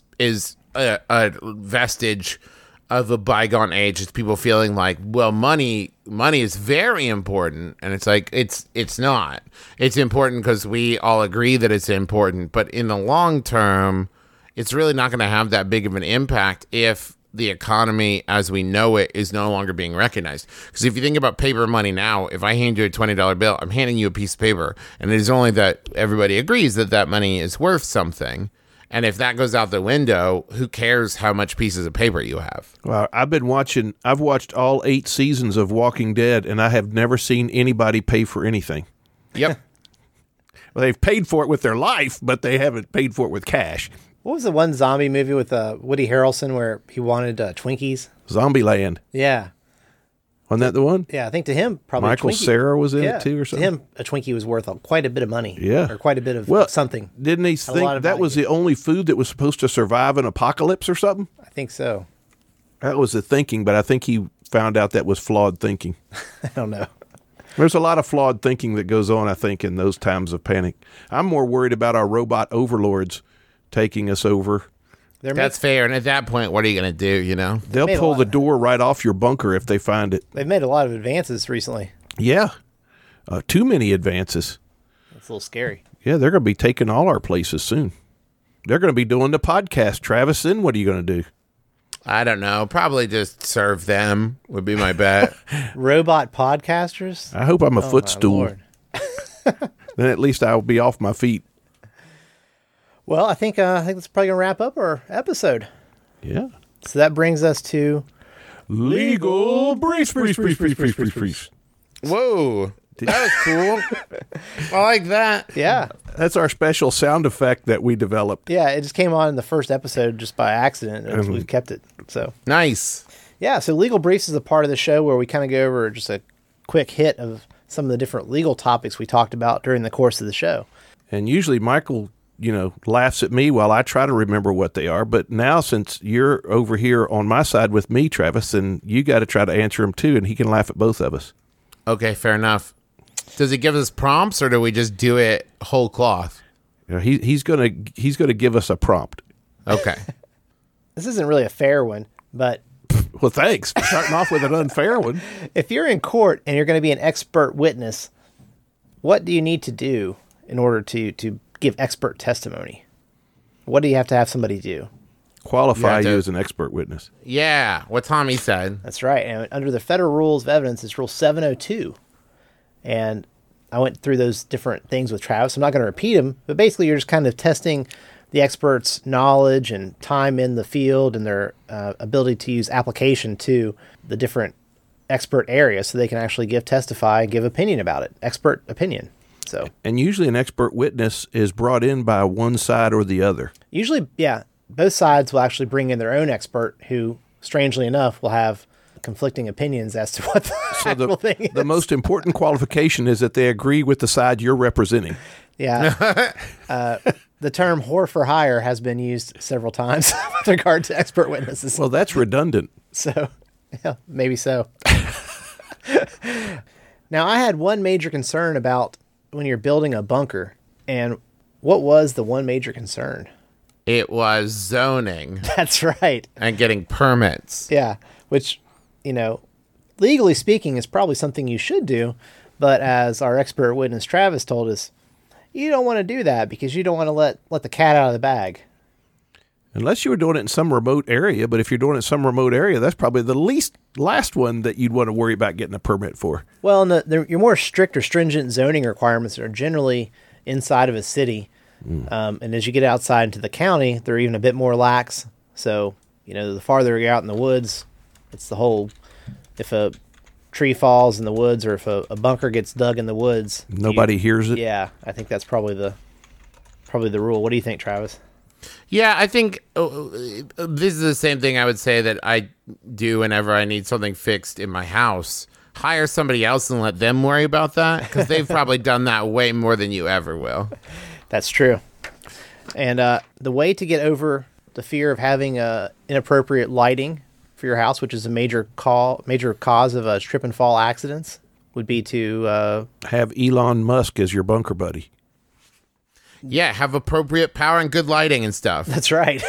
a vestige of a bygone age. It's people feeling like, well, money is very important, and it's like it's not. It's important because we all agree that it's important, but in the long term, it's really not going to have that big of an impact if the economy as we know it is no longer being recognized. Because if you think about paper money now, if I hand you a $20 bill, I'm handing you a piece of paper, and it is only that everybody agrees that money is worth something. And if that goes out the window, who cares how much pieces of paper you have? Well, I've watched all 8 seasons of Walking Dead, and I have never seen anybody pay for anything. Yep. Well, they've paid for it with their life, but they haven't paid for it with cash. What was the one zombie movie with Woody Harrelson where he wanted Twinkies? Zombieland. Yeah. Wasn't that the one? Yeah, I think to him, probably Michael a Twinkie. Cera was in it too, or something? To him, a Twinkie was worth quite a bit of money. Yeah. Or quite a bit of something. Didn't he think that was the only food that was supposed to survive an apocalypse or something? I think so. That was the thinking, but I think he found out that was flawed thinking. I don't know. There's a lot of flawed thinking that goes on, I think, in those times of panic. I'm more worried about our robot overlords taking us over. That's fair. And at that point, what are you going to do, you know? They'll pull the door right off your bunker if they find it. They've made a lot of advances recently. Yeah. Too many advances. That's a little scary. Yeah, they're going to be taking all our places soon. They're going to be doing the podcast, Travis. Then what are you going to do? I don't know. Probably just serve them would be my bet. Robot podcasters? I hope I'm a footstool. Then at least I'll be off my feet. Well, I think that's probably going to wrap up our episode. Yeah. So that brings us to Legal Briefs. Whoa. That was cool. I like that. Yeah. That's our special sound effect that we developed. Yeah, it just came on in the first episode just by accident, and we've kept it. So nice. Yeah, so Legal Briefs is a part of the show where we kind of go over just a quick hit of some of the different legal topics we talked about during the course of the show. And usually Michael, laughs at me while I try to remember what they are. But now, since you're over here on my side with me, Travis, then you got to try to answer them too, and he can laugh at both of us. Okay, fair enough. Does he give us prompts, or do we just do it whole cloth? He's gonna give us a prompt. Okay. This isn't really a fair one, but well, thanks for starting off with an unfair one. If you're in court and you're going to be an expert witness, what do you need to do in order to give expert testimony? What do you have to have somebody do? Qualify you as an expert witness. Yeah, what Tommy said. That's right. And under the Federal Rules of Evidence, it's Rule 702. And I went through those different things with Travis. I'm not going to repeat them, but basically you're just kind of testing the expert's knowledge and time in the field and their ability to use application to the different expert areas so they can actually testify, give opinion about it. Expert opinion. And usually an expert witness is brought in by one side or the other. Usually, yeah, both sides will actually bring in their own expert who, strangely enough, will have conflicting opinions as to what the actual thing is. The most important qualification is that they agree with the side you're representing. Yeah. the term "whore for hire" has been used several times with regard to expert witnesses. Well, that's redundant. So, yeah, maybe so. Now, I had one major concern about when you're building a bunker, and what was the one major concern? It was zoning That's right. and getting permits. Yeah, which, legally speaking, is probably something you should do, but as our expert witness Travis told us, you don't want to do that because you don't want to let the cat out of the bag. Unless you were doing it in some remote area, but if you're doing it in some remote area, that's probably the last one that you'd want to worry about getting a permit for. Well, and your more strict or stringent zoning requirements are generally inside of a city. And as you get outside into the county, they're even a bit more lax. So, the farther you're out in the woods, it's the whole, if a tree falls in the woods or if a bunker gets dug in the woods. Nobody hears it. Yeah, I think that's probably the rule. What do you think, Travis? Yeah, I think this is the same thing I would say that I do whenever I need something fixed in my house. Hire somebody else and let them worry about that, because they've probably done that way more than you ever will. That's true. And the way to get over the fear of having inappropriate lighting for your house, which is a major cause of trip and fall accidents, would be to Have Elon Musk as your bunker buddy. Yeah, have appropriate power and good lighting and stuff. That's right.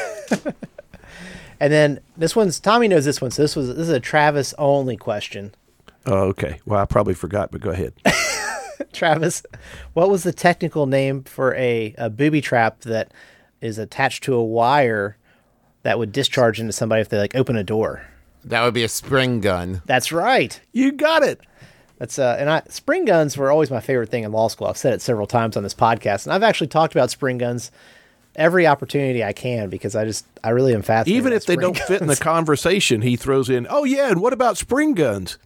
And then Tommy knows this one, so this is a Travis only question. Oh, okay. Well, I probably forgot, but go ahead. Travis, what was the technical name for a booby trap that is attached to a wire that would discharge into somebody if they open a door? That would be a spring gun. That's right. You got it. That's spring guns were always my favorite thing in law school. I've said it several times on this podcast, and I've actually talked about spring guns every opportunity I can because I really am fascinated. Even if they don't guns. fit in the conversation, he throws in, "Oh yeah, and what about spring guns?"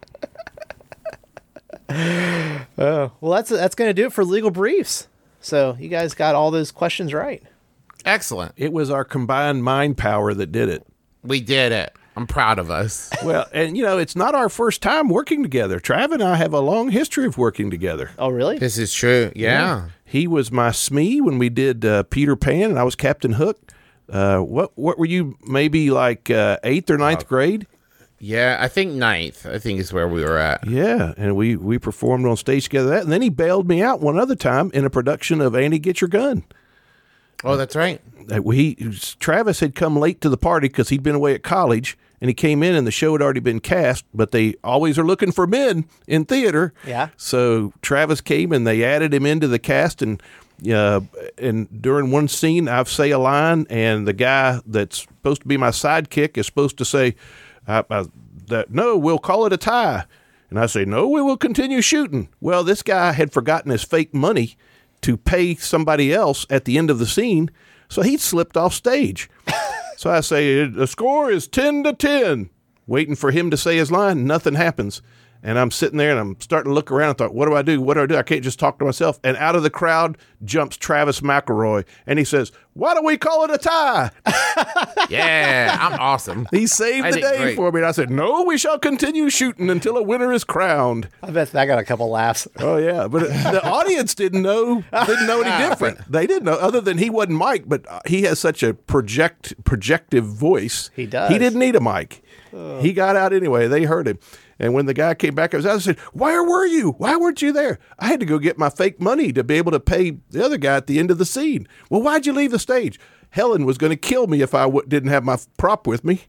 Well, that's going to do it for legal briefs. So you guys got all those questions right. Excellent. It was our combined mind power that did it. We did it. I'm proud of us. Well, and it's not our first time working together. Trav and I have a long history of working together. Oh, really? This is true. Yeah. He was my SME when we did Peter Pan, and I was Captain Hook. What were you, maybe 8th or 9th grade? Yeah, I think 9th, I think is where we were at. Yeah, and we performed on stage together. And then he bailed me out one other time in a production of Andy, Get Your Gun. Oh, that's right. Travis had come late to the party because he'd been away at college, and he came in and the show had already been cast, but they always are looking for men in theater. Yeah. So Travis came and they added him into the cast, and during one scene I say a line, and the guy that's supposed to be my sidekick is supposed to say, "No, we'll call it a tie." And I say, "No, we will continue shooting." Well, this guy had forgotten his fake money to pay somebody else at the end of the scene, so he slipped off stage. So I say, "The score is 10-10. Waiting for him to say his line, nothing happens. And I'm sitting there and I'm starting to look around and thought, what do I do? What do I do? I can't just talk to myself. And out of the crowd jumps Travis McElroy. And he says, "Why don't we call it a tie?" Yeah, I'm awesome. He saved the day great. for me. And I said, "No, we shall continue shooting until a winner is crowned." I bet that got a couple laughs. Oh, yeah. But the audience didn't know any different. They didn't know, other than he wasn't Mike, but he has such a projective voice. He does. He didn't need a mic. He got out anyway. They heard him. And when the guy came back, I said, "Where were you? Why weren't you there?" "I had to go get my fake money to be able to pay the other guy at the end of the scene." "Well, why'd you leave the stage?" "Helen was going to kill me if I didn't have my prop with me."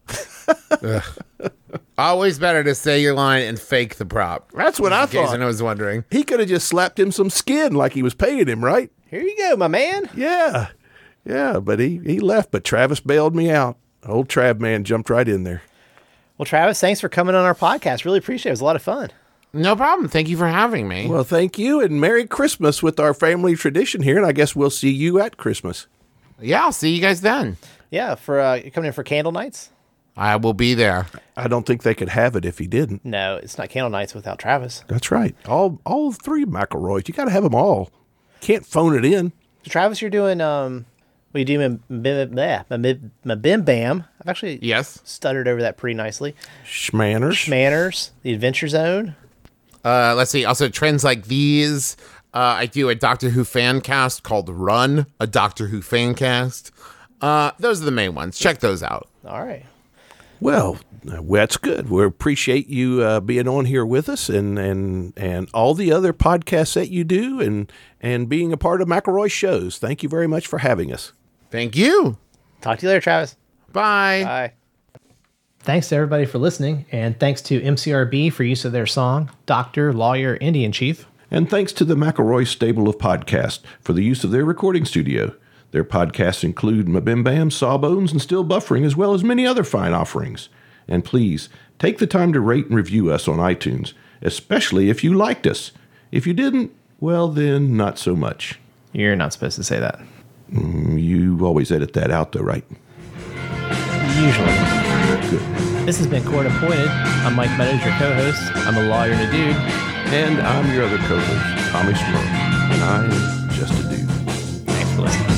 Always better to say your line and fake the prop. That's what I In case thought. I was wondering. He could have just slapped him some skin like he was paying him, right? Here you go, my man. Yeah. Yeah, but he left, but Travis bailed me out. Old Trav man jumped right in there. Well, Travis, thanks for coming on our podcast. Really appreciate it. It was a lot of fun. No problem. Thank you for having me. Well, thank you, and Merry Christmas with our family tradition here, and I guess we'll see you at Christmas. Yeah, I'll see you guys then. Yeah, you're coming in for candle nights? I will be there. I don't think they could have it if he didn't. No, it's not candle nights without Travis. That's right. All three McElroys. You got to have them all. Can't phone it in. So, Travis, you're doing you do my Bim Bam. I've actually Yes. stuttered over that pretty nicely. Schmanners. Schmanners, the Adventure Zone. Let's see. Also, trends like these. I do a Doctor Who fan cast called Run, a Doctor Who fan cast. Those are the main ones. Check those out. All right. Well, that's good. We appreciate you being on here with us and all the other podcasts that you do and being a part of McElroy shows. Thank you very much for having us. Thank you. Talk to you later, Travis. Bye. Bye. Thanks to everybody for listening, and thanks to MCRB for use of their song, Doctor, Lawyer, Indian Chief. And thanks to the McElroy stable of podcasts for the use of their recording studio. Their podcasts include Mabimbam, Sawbones, and Still Buffering, as well as many other fine offerings. And please, take the time to rate and review us on iTunes, especially if you liked us. If you didn't, well then, not so much. You're not supposed to say that. You always edit that out, though, right? Usually. Good. This has been Court Appointed. I'm Mike Meadows, your co-host. I'm a lawyer and a dude. And I'm your other co-host, Tommy Smurl. And I'm just a dude. Thanks for listening.